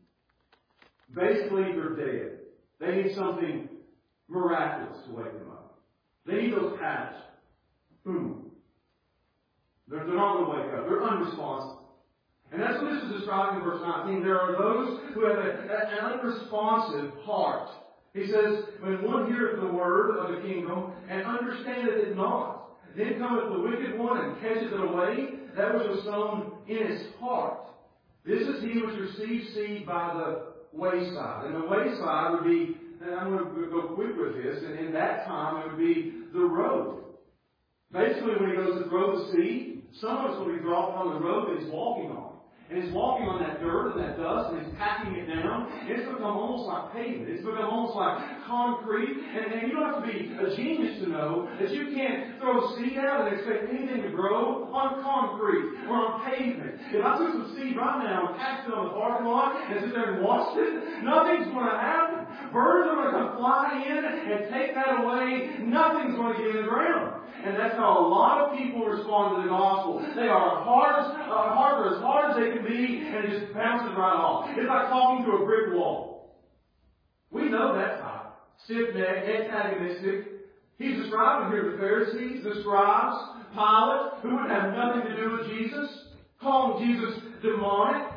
Basically, they're dead. They need something miraculous to wake them up. They need those pads. Boom. They're, they're not going to wake up. They're unresponsive. And that's what this is describing in verse nineteen. There are those who have a, a, an unresponsive heart. He says, when one heareth the word of the kingdom and understandeth it not, then cometh the wicked one and catcheth it away, that which was sown in his heart. This is he which receives seed by the wayside. And the wayside would be, and I'm going to go quick with this, and in that time it would be the road. Basically, when he goes to throw the seed, some of us will be dropped on the road that he's walking on. And he's walking on that dirt and that dust, and he's packing it down. And it's become almost like pavement. It's become almost like concrete. And, and you don't have to be a genius to know that you can't throw seed out and expect anything to grow on concrete or on pavement. If I took some seed right now and packed it on the parking lot and sit there and watched it, nothing's going to happen. Birds are going to come fly in and take that away. Nothing's going to get in the ground. And that's how a lot of people respond to the gospel. They are hard, uh, hard as hard as they can be, and it just bounces right off. It's like talking to a brick wall. We know that type. Stiff-necked, antagonistic. He's describing here the Pharisees, the scribes, Pilate, who wouldn't have nothing to do with Jesus, calling Jesus demonic.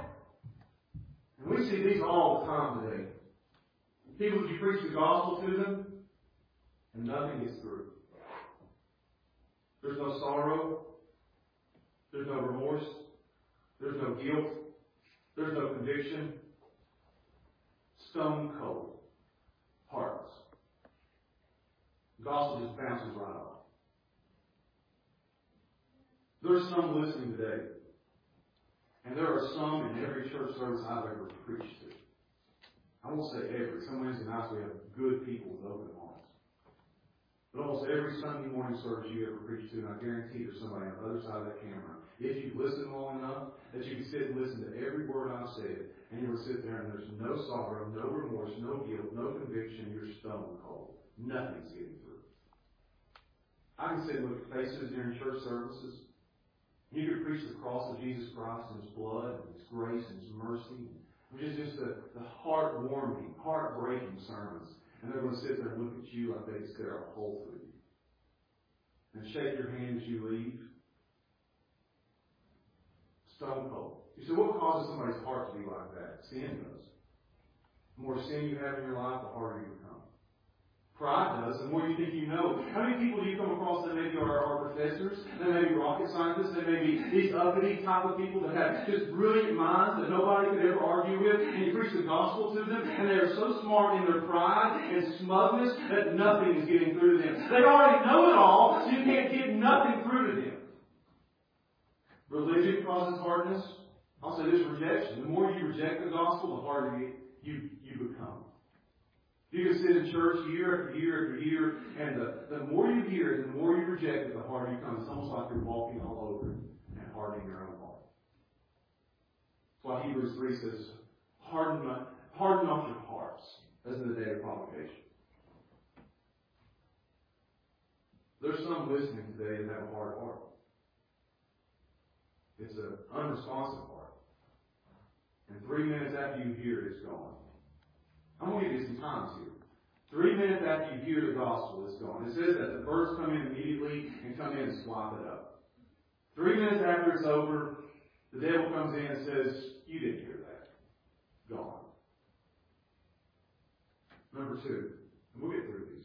And we see these all the time today. People, you preach the gospel to them, and nothing gets through. There's no sorrow. There's no remorse. There's no guilt. There's no conviction. Stone cold. Heartless. The gospel just bounces right off. There's some listening today. And there are some in every church service I've ever preached to. I won't say every. Some Wednesday nights we have good people with open hearts. But almost every Sunday morning service you ever preach to, and I guarantee there's somebody on the other side of that camera, if you listen long enough, that you can sit and listen to every word I've said, and you will sit there and there's no sorrow, no remorse, no guilt, no conviction, you're stone cold. Nothing's getting through. I can sit and look at faces during church services. You could preach the cross of Jesus Christ and His blood and His grace and His mercy, which is just the, the heart-warming, heart-breaking sermons. And they're going to sit there and look at you like they stare a hole through you. And shake your hand as you leave. Stone cold. You say, what causes somebody's heart to be like that? Sin does. The more sin you have in your life, the harder you become. Pride does. The more you think you know. How many people do you come across that maybe are, are professors, that may be rocket scientists, that may be these uppity type of people that have just brilliant minds that nobody could ever argue with, and you preach the gospel to them, and they are so smart in their pride and smugness that nothing is getting through to them. They already know it all, so you can't get nothing through to them. Religion causes hardness. I'll say this, rejection. The more you reject the gospel, the harder you, you, you become. You can sit in church year after year after year, and the, the more you hear it, the more you reject it, the harder you become. It's almost like you're walking all over it and hardening your own heart. That's why Hebrews three says, harden, harden not your hearts, as in the day of provocation. There's some listening today that have a hard heart. It's an unresponsive heart. And three minutes after you hear it, it's gone. I'm going to give you some times here. Three minutes after you hear the gospel, it's gone. It says that the birds come in immediately and come in and swap it up. Three minutes after it's over, the devil comes in and says, you didn't hear that. Gone. Number two, and we'll get through these.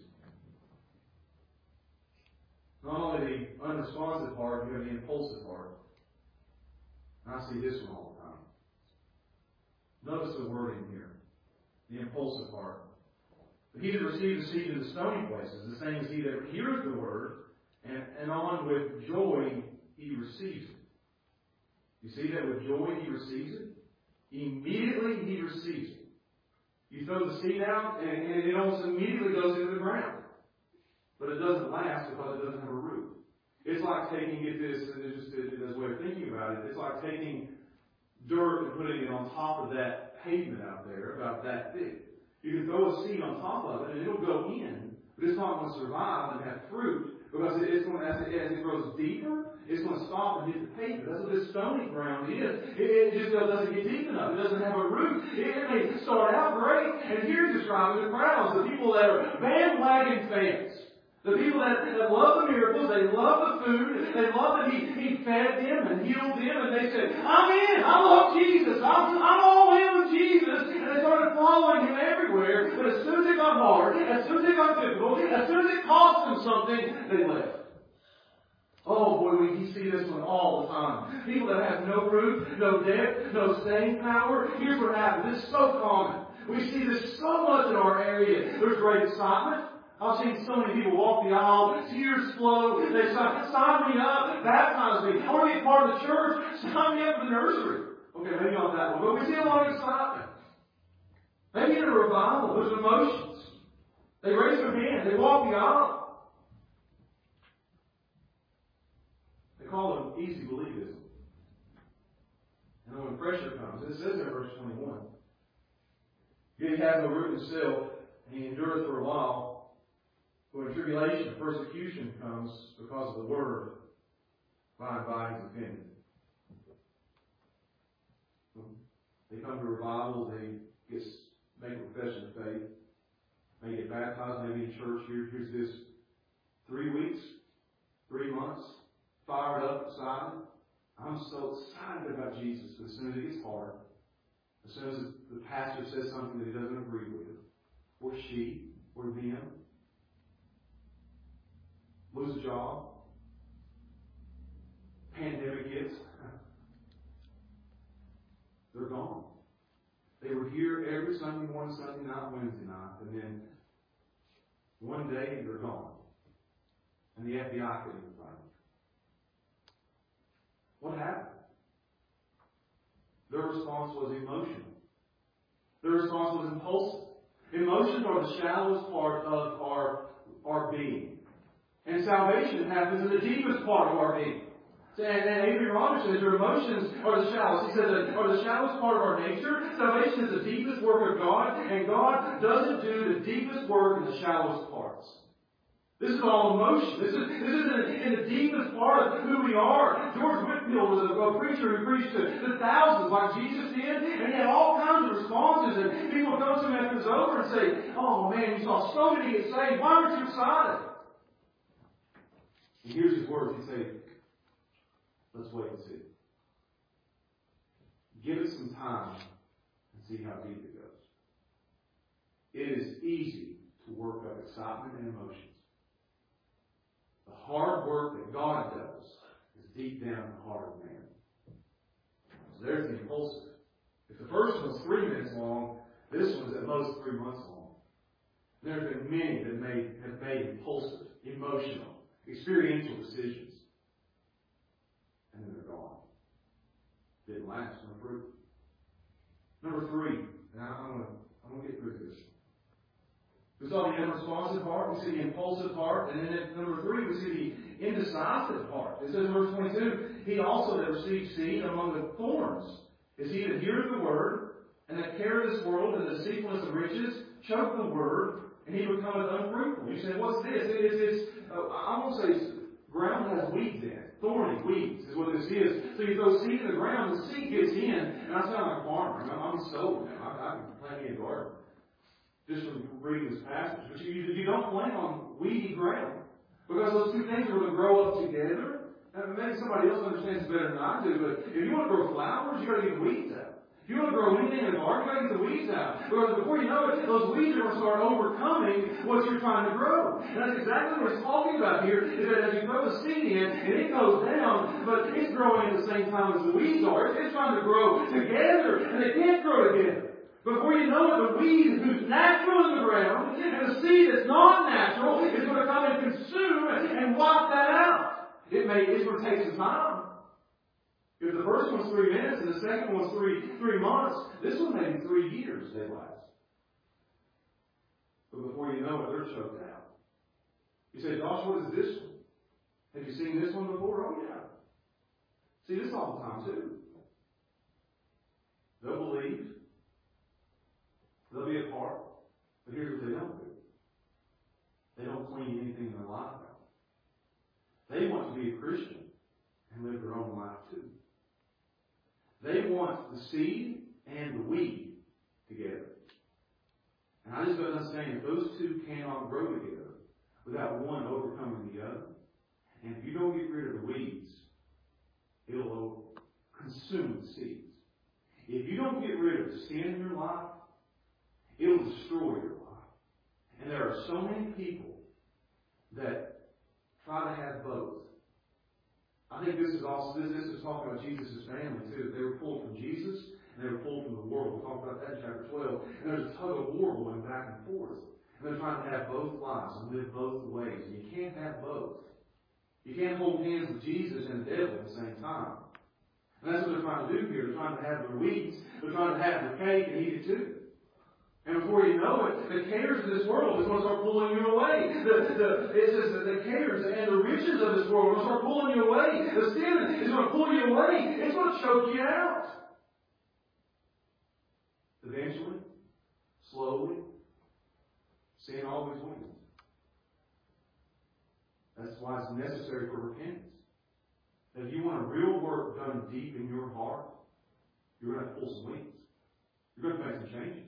Not only the unresponsive part, you have the impulsive part. And I see this one all the time. Notice the wording here. The impulsive part. But he that receives the seed in the stony places, the same as he that heareth the word, and, and on with joy he receives it. You see that with joy he receives it? Immediately he receives it. You throw the seed out, and, and it almost immediately goes into the ground. But it doesn't last because it doesn't have a root. It's like taking, get this, and it's just as a way of thinking about it, it's like taking dirt and putting it on top of that pavement out there, about that thick. You can throw a seed on top of it, and it'll go in, but it's not going to survive and have fruit, because it's going to, as it, as it grows deeper, it's going to stop and hit the pavement. That's what this stony ground is. It, it just doesn't get deep enough. It doesn't have a root. It, it may start out great, and here he's describing the crowds, the people that are bandwagon fans. The people that, that love the miracles, they love the food, they love that he, he fed them and healed them, and they said, I'm in, I love Jesus, I'm, I'm all in with Jesus, and they started following him everywhere, but as soon as it got hard, as soon as it got difficult, as soon as it cost them something, they left. Oh boy, we see this one all the time. People that have no root, no depth, no staying power. Here's what happens. This is so common. We see this so much in our area. There's great excitement. I've seen so many people walk the aisle, tears flow, they say, sign me up, baptize me, I want to be a part of the church, sign me up for the nursery. Okay, maybe not that one, but we see a lot of excitement. Maybe in a revival, there's emotions. They raise their hand, they walk the aisle. They call it easy believism. And when pressure comes, it says in verse twenty-one, yet he has no root in himself, and he endureth for a while. When tribulation, persecution comes because of the word, by and by he's offended. They come to revival, they get, make a profession of faith, they get baptized, maybe in church. Here, here's this three weeks, three months, fired up, excited. I'm so excited about Jesus, but as soon as it gets hard, as soon as the pastor says something that he doesn't agree with, or she, or them, lose a job, pandemic hits, they're gone. They were here every Sunday morning, Sunday night, Wednesday night, and then one day they're gone. And the F B I couldn't even find them. What happened? Their response was emotional. Their response was impulsive. Emotions are the shallowest part of our, our being. And salvation happens in the deepest part of our being. And, and Adrian Rogers says your emotions are the shallowest. He says that are the shallowest part of our nature. Salvation is the deepest work of God, and God doesn't do the deepest work in the shallowest parts. This is all emotion. This is this is in, in the deepest part of who we are. George Whitfield was a, a preacher who preached to, to thousands like Jesus did, and he had all kinds of responses. And people would come to him after it was over and say, "Oh man, you saw so many get saved. Why weren't you excited?" And here's his words. He'd say, let's wait and see. Give it some time and see how deep it goes. It is easy to work up excitement and emotions. The hard work that God does is deep down in the heart of man. So there's the impulsive. If the first one's three minutes long, this one's at most three months long. There have been many that made, have made impulsive, emotional, experiential decisions. And then they're gone. Didn't last, no fruit. Number three, now I'm going to I'm going to get through this. We saw the unresponsive heart, we see the impulsive heart, and then at number three, we see the indecisive heart. It says in verse twenty-two, he also that receives seed among the thorns is he that heareth the word, and that care of this world and the deceitfulness of riches choke the word, and he becometh unfruitful. You say, what's this? It, it's, it's uh, I won't say ground has weeds in it. Thorny weeds is what this is. So you throw seed in the ground, the seed gets in, and I sound like a farmer. I'm, I'm sowing them. I, I can plant me a garden. just from reading this passage. But you, you don't plant on weedy ground. Because those two things are going to grow up together. And maybe somebody else understands it better than I do, but if you want to grow flowers, you got to get the weeds out. If you want to grow anything in a garden, you got to get the weeds out. Because before you know it, those weeds are going to start overcoming what you're trying to grow. And that's exactly what he's talking about here, is that as you throw the seed in, and it goes down, but it's growing at the same time as the weeds are. It's trying to grow together, and they can't grow together. Before you know it, the weed who's natural in the ground, and the seed that's not natural, is going to come and consume and wipe that out. It may, it's going to take some time. If the first one's three minutes and the second one's three, three months, this one may be three years they last. But before you know it, they're choked out. You say, Josh, what is this one? Have you seen this one before? Oh, yeah. See this all the time, too. They'll believe. They'll be a part. But here's what they don't do. They don't clean anything in their life out. They want to be a Christian and live their own life too. They want the seed and the weed together. And I just don't understand, if those two cannot grow together without one overcoming the other, and if you don't get rid of the weeds, it'll consume the seeds. If you don't get rid of the sin in your life, it'll destroy your life. And there are so many people that try to have both. I think this is also, this, this is talking about Jesus' family too. They were pulled from Jesus and they were pulled from the world. We'll talk about that in chapter twelve. And there's a tug of war going back and forth. And they're trying to have both lives and live both ways. And you can't have both. You can't hold hands with Jesus and the devil at the same time. And that's what they're trying to do here. They're trying to have their weeds. They're trying to have their cake and eat it too. And before you know it, the cares of this world is going to start pulling you away. The, the, it says that the cares and the riches of this world are going to start pulling you away. The sin is going to pull you away. It's going to choke you out. Eventually, slowly, sin always wins. That's why it's necessary for repentance. That if you want a real work done deep in your heart, you're going to have to pull some wings. You're going to make some changes.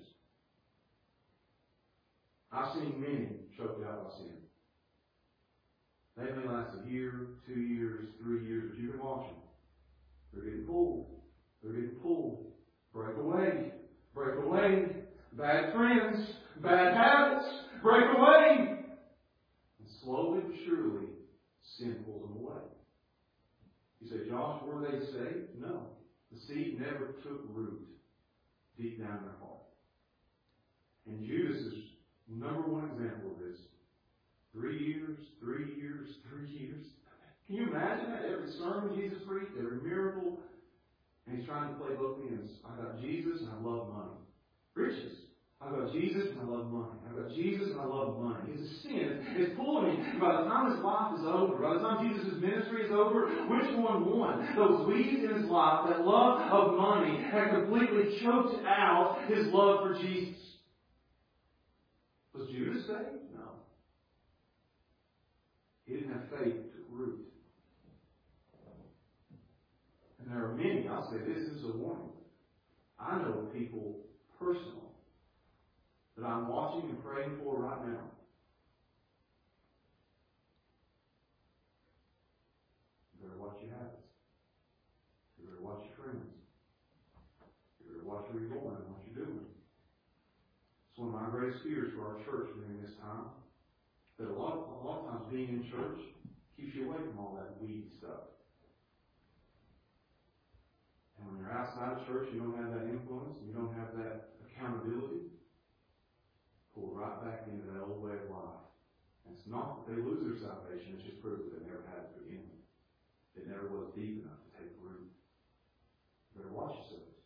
I've seen many choked out by sin. They may last a year, two years, three years, but you can watch them. They're getting pulled. They're getting pulled. Break away. Break away. Bad friends. Bad habits. Break away. And slowly but surely, sin pulls them away. You say, Josh, were they saved? No. The seed never took root deep down in their heart. And Judas is number one example of this. Three years, three years, three years. Can you imagine that? Every sermon Jesus preached, every miracle, and he's trying to play both ends. I got Jesus and I love money. Riches. I got Jesus and I love money. I got Jesus and I love money. His sin is pulling him. By the time his life is over, by the time Jesus' ministry is over, which one won? Those weeds in his life, that love of money, had completely choked out his love for Jesus. Was Judas saved? No. He didn't have faith to took root. And there are many, I'll say this, this is a warning. I know people personally that I'm watching and praying for right now. You better watch your habits. You better watch your friends. You better watch where you're going and what you're doing. It's one of my greatest fears for our church during this time. That a lot, a lot of times being in church keeps you away from all that weed stuff. And when you're outside of church, you don't have that influence, you don't have that accountability. Pull right back into that old way of life. And it's not that they lose their salvation, it's just proof that they never had it to begin with. It never was deep enough to take root. You better watch yourselves.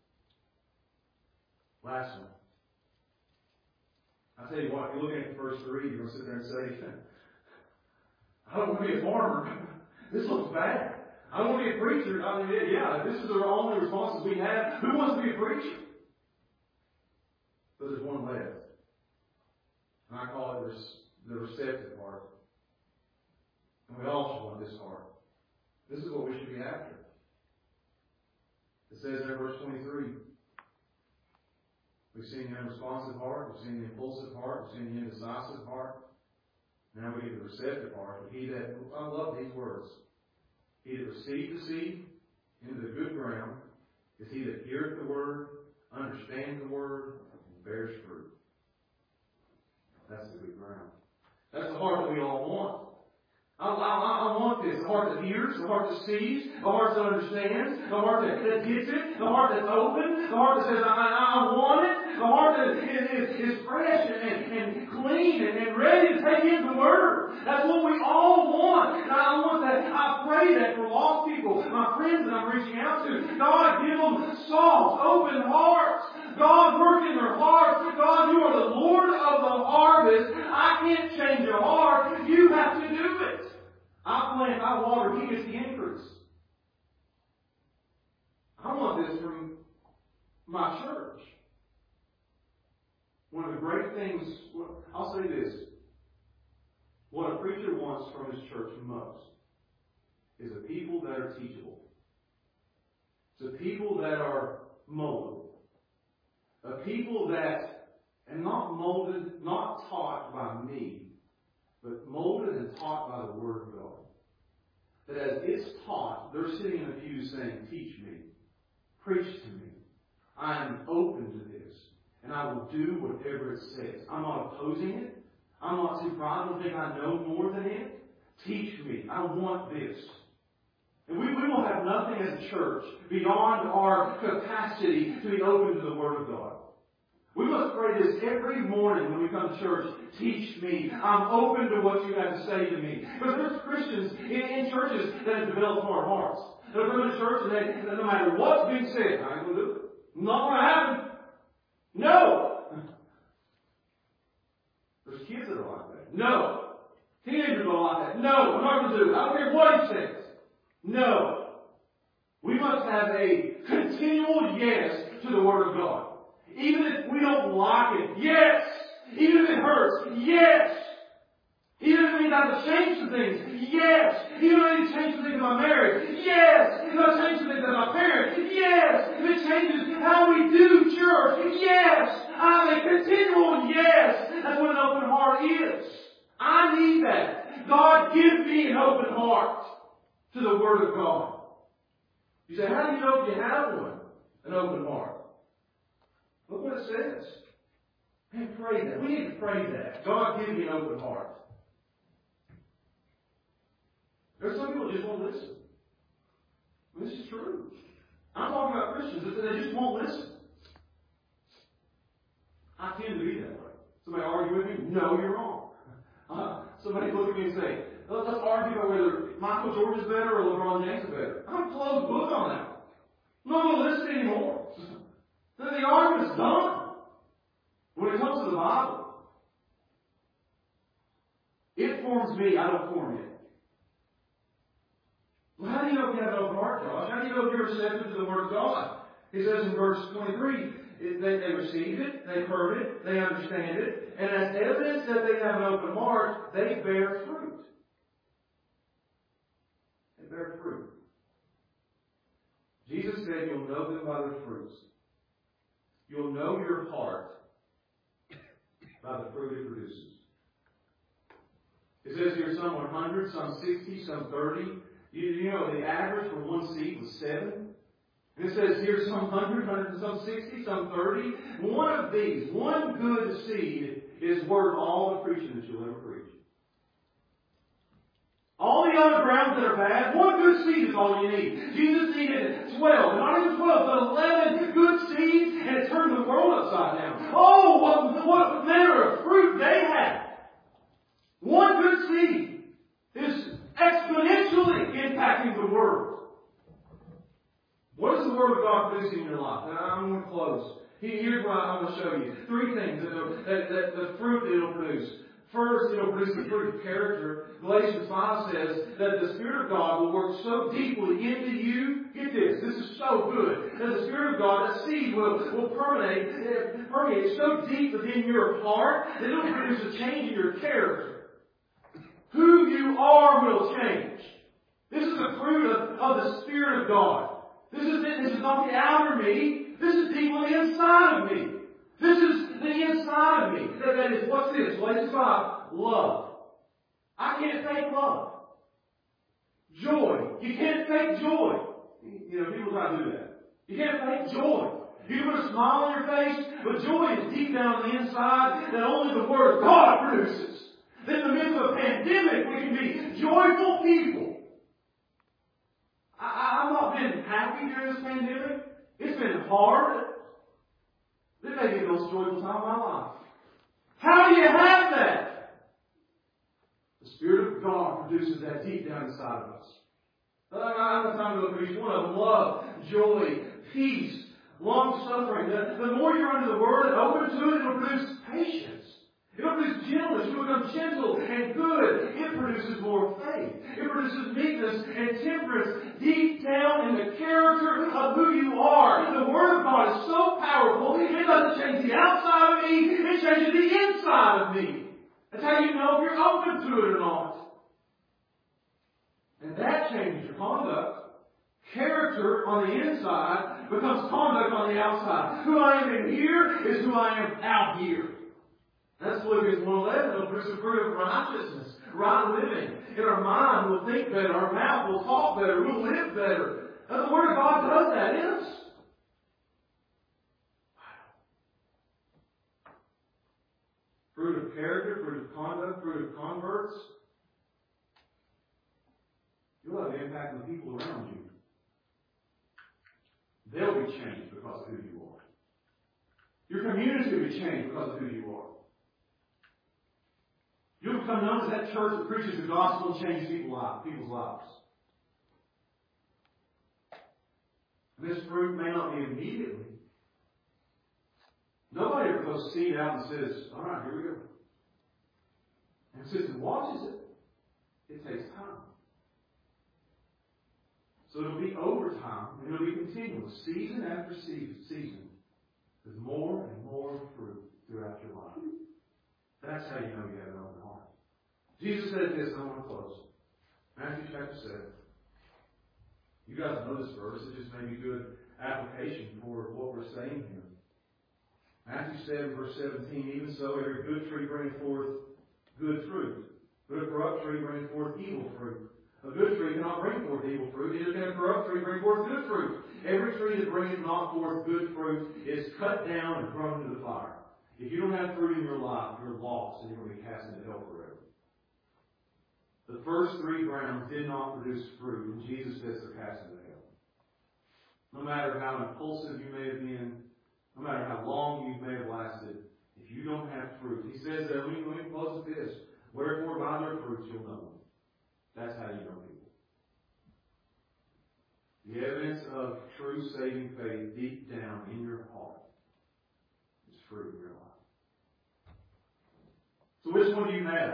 Last one. I tell you what, if you look at the first three, you're going to sit there and say, I don't want to be a farmer. This looks bad. I don't want to be a preacher. I mean, yeah, if this is the only responses we have, who wants to be a preacher? But there's one left. And I call it the receptive heart. And we all should want this heart. This is what we should be after. It says there in verse twenty-three, We've seen the unresponsive heart. We've seen the impulsive heart. We've seen the indecisive heart. Now we get the receptive heart. He that, I love these words. He that received the seed into the good ground is he that heareth the word, understands the word, and bears fruit. That's the good ground. That's the heart that we all want. I, I, I want this. A heart that hears, a heart that sees, a heart that understands, a heart that, that gets it, a heart that's open, a heart that says, I, I, I want it, a heart that is, is, is fresh and, and, and clean and, and ready to take in the Word. That's what we all want. And I want that. I pray that for lost people, my friends that I'm reaching out to. God, give them soft, open hearts. God, work in their hearts. God, you are the Lord of the harvest. I can't change your heart. You have to do it. I plant, I water, He gets the increase. I want this from my church. One of the great things, I'll say this. What a preacher wants from his church most is a people that are teachable. It's a people that are moldable. A people that, and not molded, not taught by me, but molded and taught by the Word of God. That as it's taught, they're sitting in the pews saying, teach me, preach to me. I am open to this, and I will do whatever it says. I'm not opposing it. I'm not too proud. I don't think I know more than it. Teach me. I want this. And we, we will have nothing as a church beyond our capacity to be open to the Word of God. We must pray this every morning when we come to church. Teach me. I'm open to what you have to say to me. Because there's Christians in, in churches that have developed hard hearts. They'll come to church and they, no matter what's being said, I ain't going to do it. Not going to happen. No. There's kids that are like that. No. Teenagers are like that. No, I'm not going to do it. I don't care what he says. No. We must have a continual yes to the Word of God. Even if we don't like it, yes. Even if it hurts, yes. Even if it means I have to change some things, yes. Even if I need to change some things in my marriage, yes. If I change some things in my parents, yes. If it changes how we do church, yes. I have a continual yes. That's what an open heart is. I need that. God, give me an open heart to the Word of God. You say, how do you know if you have one? An open heart. Look what it says. Man, pray that. We need to pray that. God, give me an open heart. There's some people who just won't listen. This is true. I'm talking about Christians that they just won't listen. I tend to be that way. Somebody argue with me? No, you're wrong. Uh, somebody look at me and say, let's argue about whether Michael Jordan is better or LeBron James is better. I'm a closed book on that. I'm not going to listen anymore. Then the argument's done. When it comes to the Bible, it forms me, I don't form it. Well, how do you know if you have an open heart, Josh? How do you know if you're receptive to the Word of God? He says in verse twenty-three, it, they, they receive it, they heard it, they understand it, and as evidence that they have an open heart, they bear fruit. They bear fruit. Jesus said, you'll know them by their fruits. You'll know your heart by the fruit it produces. It says here some one hundred, some sixty, some thirty. You, you know the average for one seed was seven. And it says here some one hundred, one hundred, some sixty, some thirty. One of these, one good seed is worth all the preaching that you'll ever preach. All the other grounds that are bad, one good seed is all you need. Jesus needed twelve, not even twelve, but eleven good seeds, and it turned the world upside down. Oh, what, what manner of fruit they had. One good seed is exponentially impacting the world. What is the Word of God producing in your life? And I'm going to close. Here's what I'm going to show you. Three things that, that, that the fruit that it will produce. First, it will produce the fruit of character. Galatians five says that the Spirit of God will work so deeply into you. Get this, this is so good. That the Spirit of God, that seed will, will permeate, permeate so deep within your heart that it will produce a change in your character. Who you are will change. This is the fruit of, of the Spirit of God. This is, this is not the outer me. This is deep on the inside of me. This is the inside of me. That, that is, what's this? Galatians five. Love. I can't fake love. Joy. You can't fake joy. You know, people try to do that. You can't fake joy. You can put a smile on your face, but joy is deep down on the inside that only the Word of God produces. In the midst of a pandemic, we can be joyful people. I, I, I've not been happy during this pandemic. It's been hard. This may be the most joyful time of my life. How do you have that? The Spirit of God produces that deep down inside of us. I don't have time to go through each one of them. Love, joy, peace, long suffering. The, the more you're under the Word and open to it, it'll produce patience. It'll produce gentleness. You'll become gentle and good. It produces more faith. It produces meekness and temperance deep down in the character of who you are. The Word of God is so powerful, it doesn't change the outside of me, it changes the inside of me. That's how you know if you're open to it or not. And that changes your conduct. Character on the inside becomes conduct on the outside. Who I am in here is who I am out here. That's Philippians one eleven. It'll produce the fruit of righteousness, right living. In our mind, we'll think better. Our mouth will talk better. We'll live better. And the Word of God does that in us. Fruit of character, fruit of conduct, fruit of converts. You'll have an impact on the people around you. They'll be changed because of who you are. Your community will be changed because of who you are. You'll become known as that church that preaches the gospel and changes people's lives. And this fruit may not be immediately. Nobody ever goes seed out and says, all right, here we go. And sits and watches it. It takes time. So it'll be over time, and it'll be continuous, season after season, with more and more fruit throughout your life. That's how you know you have an open heart. Jesus said this, and I want to close. Matthew chapter seven. You guys know this verse. It just may be good application for what we're saying here. Matthew seven, verse seventeen. Even so, every good tree bringeth forth good fruit, but a corrupt tree bringeth forth evil fruit. A good tree cannot bring forth evil fruit, neither can a corrupt tree bring forth good fruit. Every tree that bringeth not forth good fruit is cut down and thrown into the fire. If you don't have fruit in your life, you're lost and you're going to be cast into hell forever. The first three grounds did not produce fruit, and Jesus says they're cast into hell. No matter how impulsive you may have been, no matter how long you may have lasted, if you don't have fruit, he says that, let me, let me close with this. Wherefore by their fruits you'll know them. That's how you know people. The evidence of true saving faith deep down in your heart is fruit in your life. So which one do you have?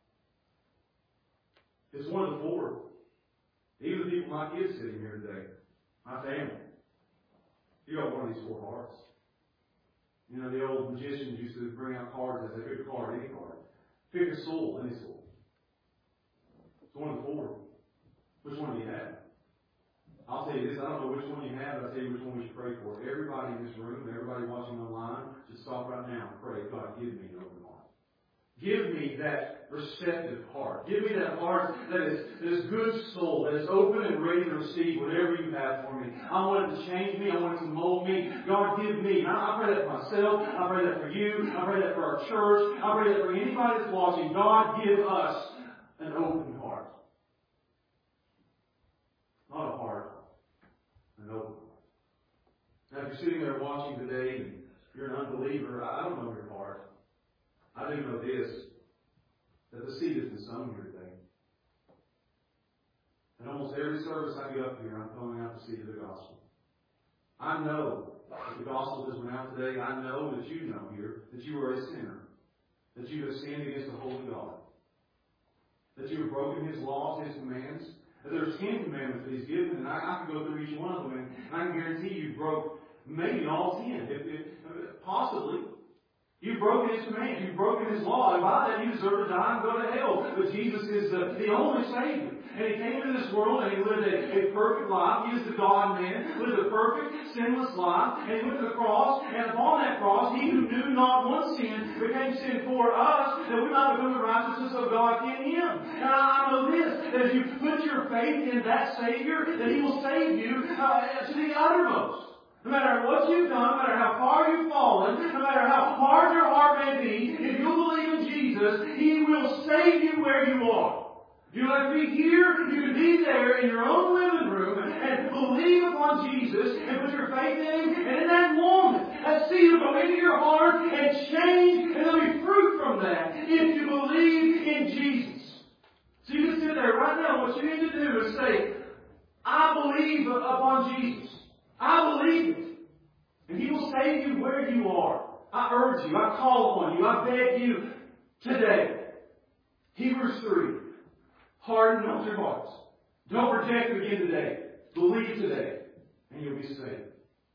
It's one of the four. Even the people, my kids sitting here today, my family. You got one of these four hearts. You know, the old magicians used to bring out cards as a good card, any card. Pick a soul, any soul. It's one of the four. Which one do you have? I'll tell you this, I don't know which one you have, but I'll tell you which one we should pray for. Everybody in this room, everybody watching online, should stop right now and pray, God, give me an open heart. Give me that receptive heart. Give me that heart that is, that is good soul, that is open and ready to receive whatever you have for me. I want it to change me. I want it to mold me. God, give me. I, I pray that for myself. I pray that for you. I pray that for our church. I pray that for anybody that's watching. God, give us an open heart. Not a hard heart. An open heart. Now, if you're sitting there watching today and you're an unbeliever, I don't know your heart. I do know this, that the seed has been sown here today. And almost every service I get up here, I'm throwing out the seed of the gospel. I know that the gospel has went out today. I know that you know here that you are a sinner. That you have sinned against the holy God. That you have broken His laws, His commands. That there's ten commandments that He's given, and I, I can go through each one of them, and, and I can guarantee you broke maybe all ten, if, if, possibly. You've broken His commands. You've broken His law. And by that, you deserve to die and go to hell. But Jesus is the, the only Savior. And He came into this world world and He lived a, a perfect life. He is the God-man, lived a perfect, sinless life, and He went to the cross, and upon that cross, He who knew not one sin became sin for us, that we might become the righteousness of God in Him. And I know this, that as you put your faith in that Savior, that He will save you uh, to the uttermost. No matter what you've done, no matter how far you've fallen, no matter how hard your heart may be, if you'll believe in Jesus, He will save you where you are. If you let me here, you can be there in your own living room and believe upon Jesus and put your faith in Him. And in that moment, that seed will go into your heart and change, and there'll be fruit from that if you believe in Jesus. So you can sit there right now. What you need to do is say, I believe upon Jesus. I believe it. And He will save you where you are. I urge you. I call upon you. I beg you today. Hebrews three. Harden not your hearts. Don't reject it again today. Believe today. And you'll be saved.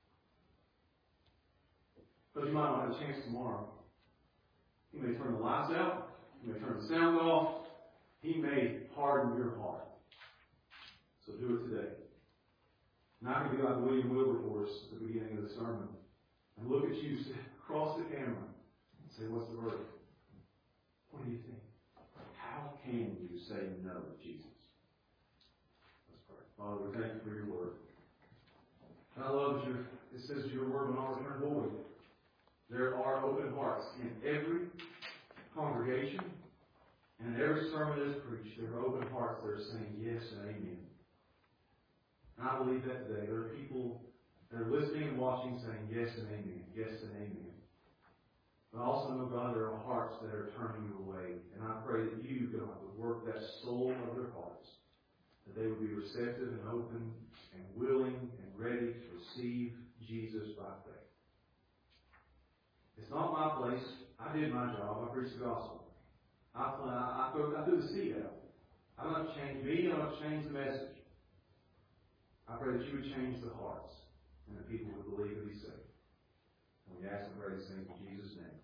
But you might not have a chance tomorrow. He may turn the lights out. He may turn the sound off. He may harden your heart. So do it today. And I can be like William Wilberforce at the beginning of the sermon and look at you across the camera and say, what's the verdict? What do you think? How can you say no to Jesus? Let's pray. Father, we thank you for your word. And I love your, it says your word will not return void. There are open hearts in every congregation and in every sermon that is preached. There are open hearts that are saying yes and amen. And I believe that today. There are people that are listening and watching saying yes and amen, yes and amen. But I also know, God, there are hearts that are turning you away. And I pray that you, God, would work that soul of their hearts. That they would be receptive and open and willing and ready to receive Jesus by faith. It's not my place. I did my job. I preached the gospel. I, I, I, threw, I threw the seed out. I don't have to change me. I don't have to change the message. I pray that you would change the hearts and that people would believe and be saved. And we ask and pray these things in Jesus' name.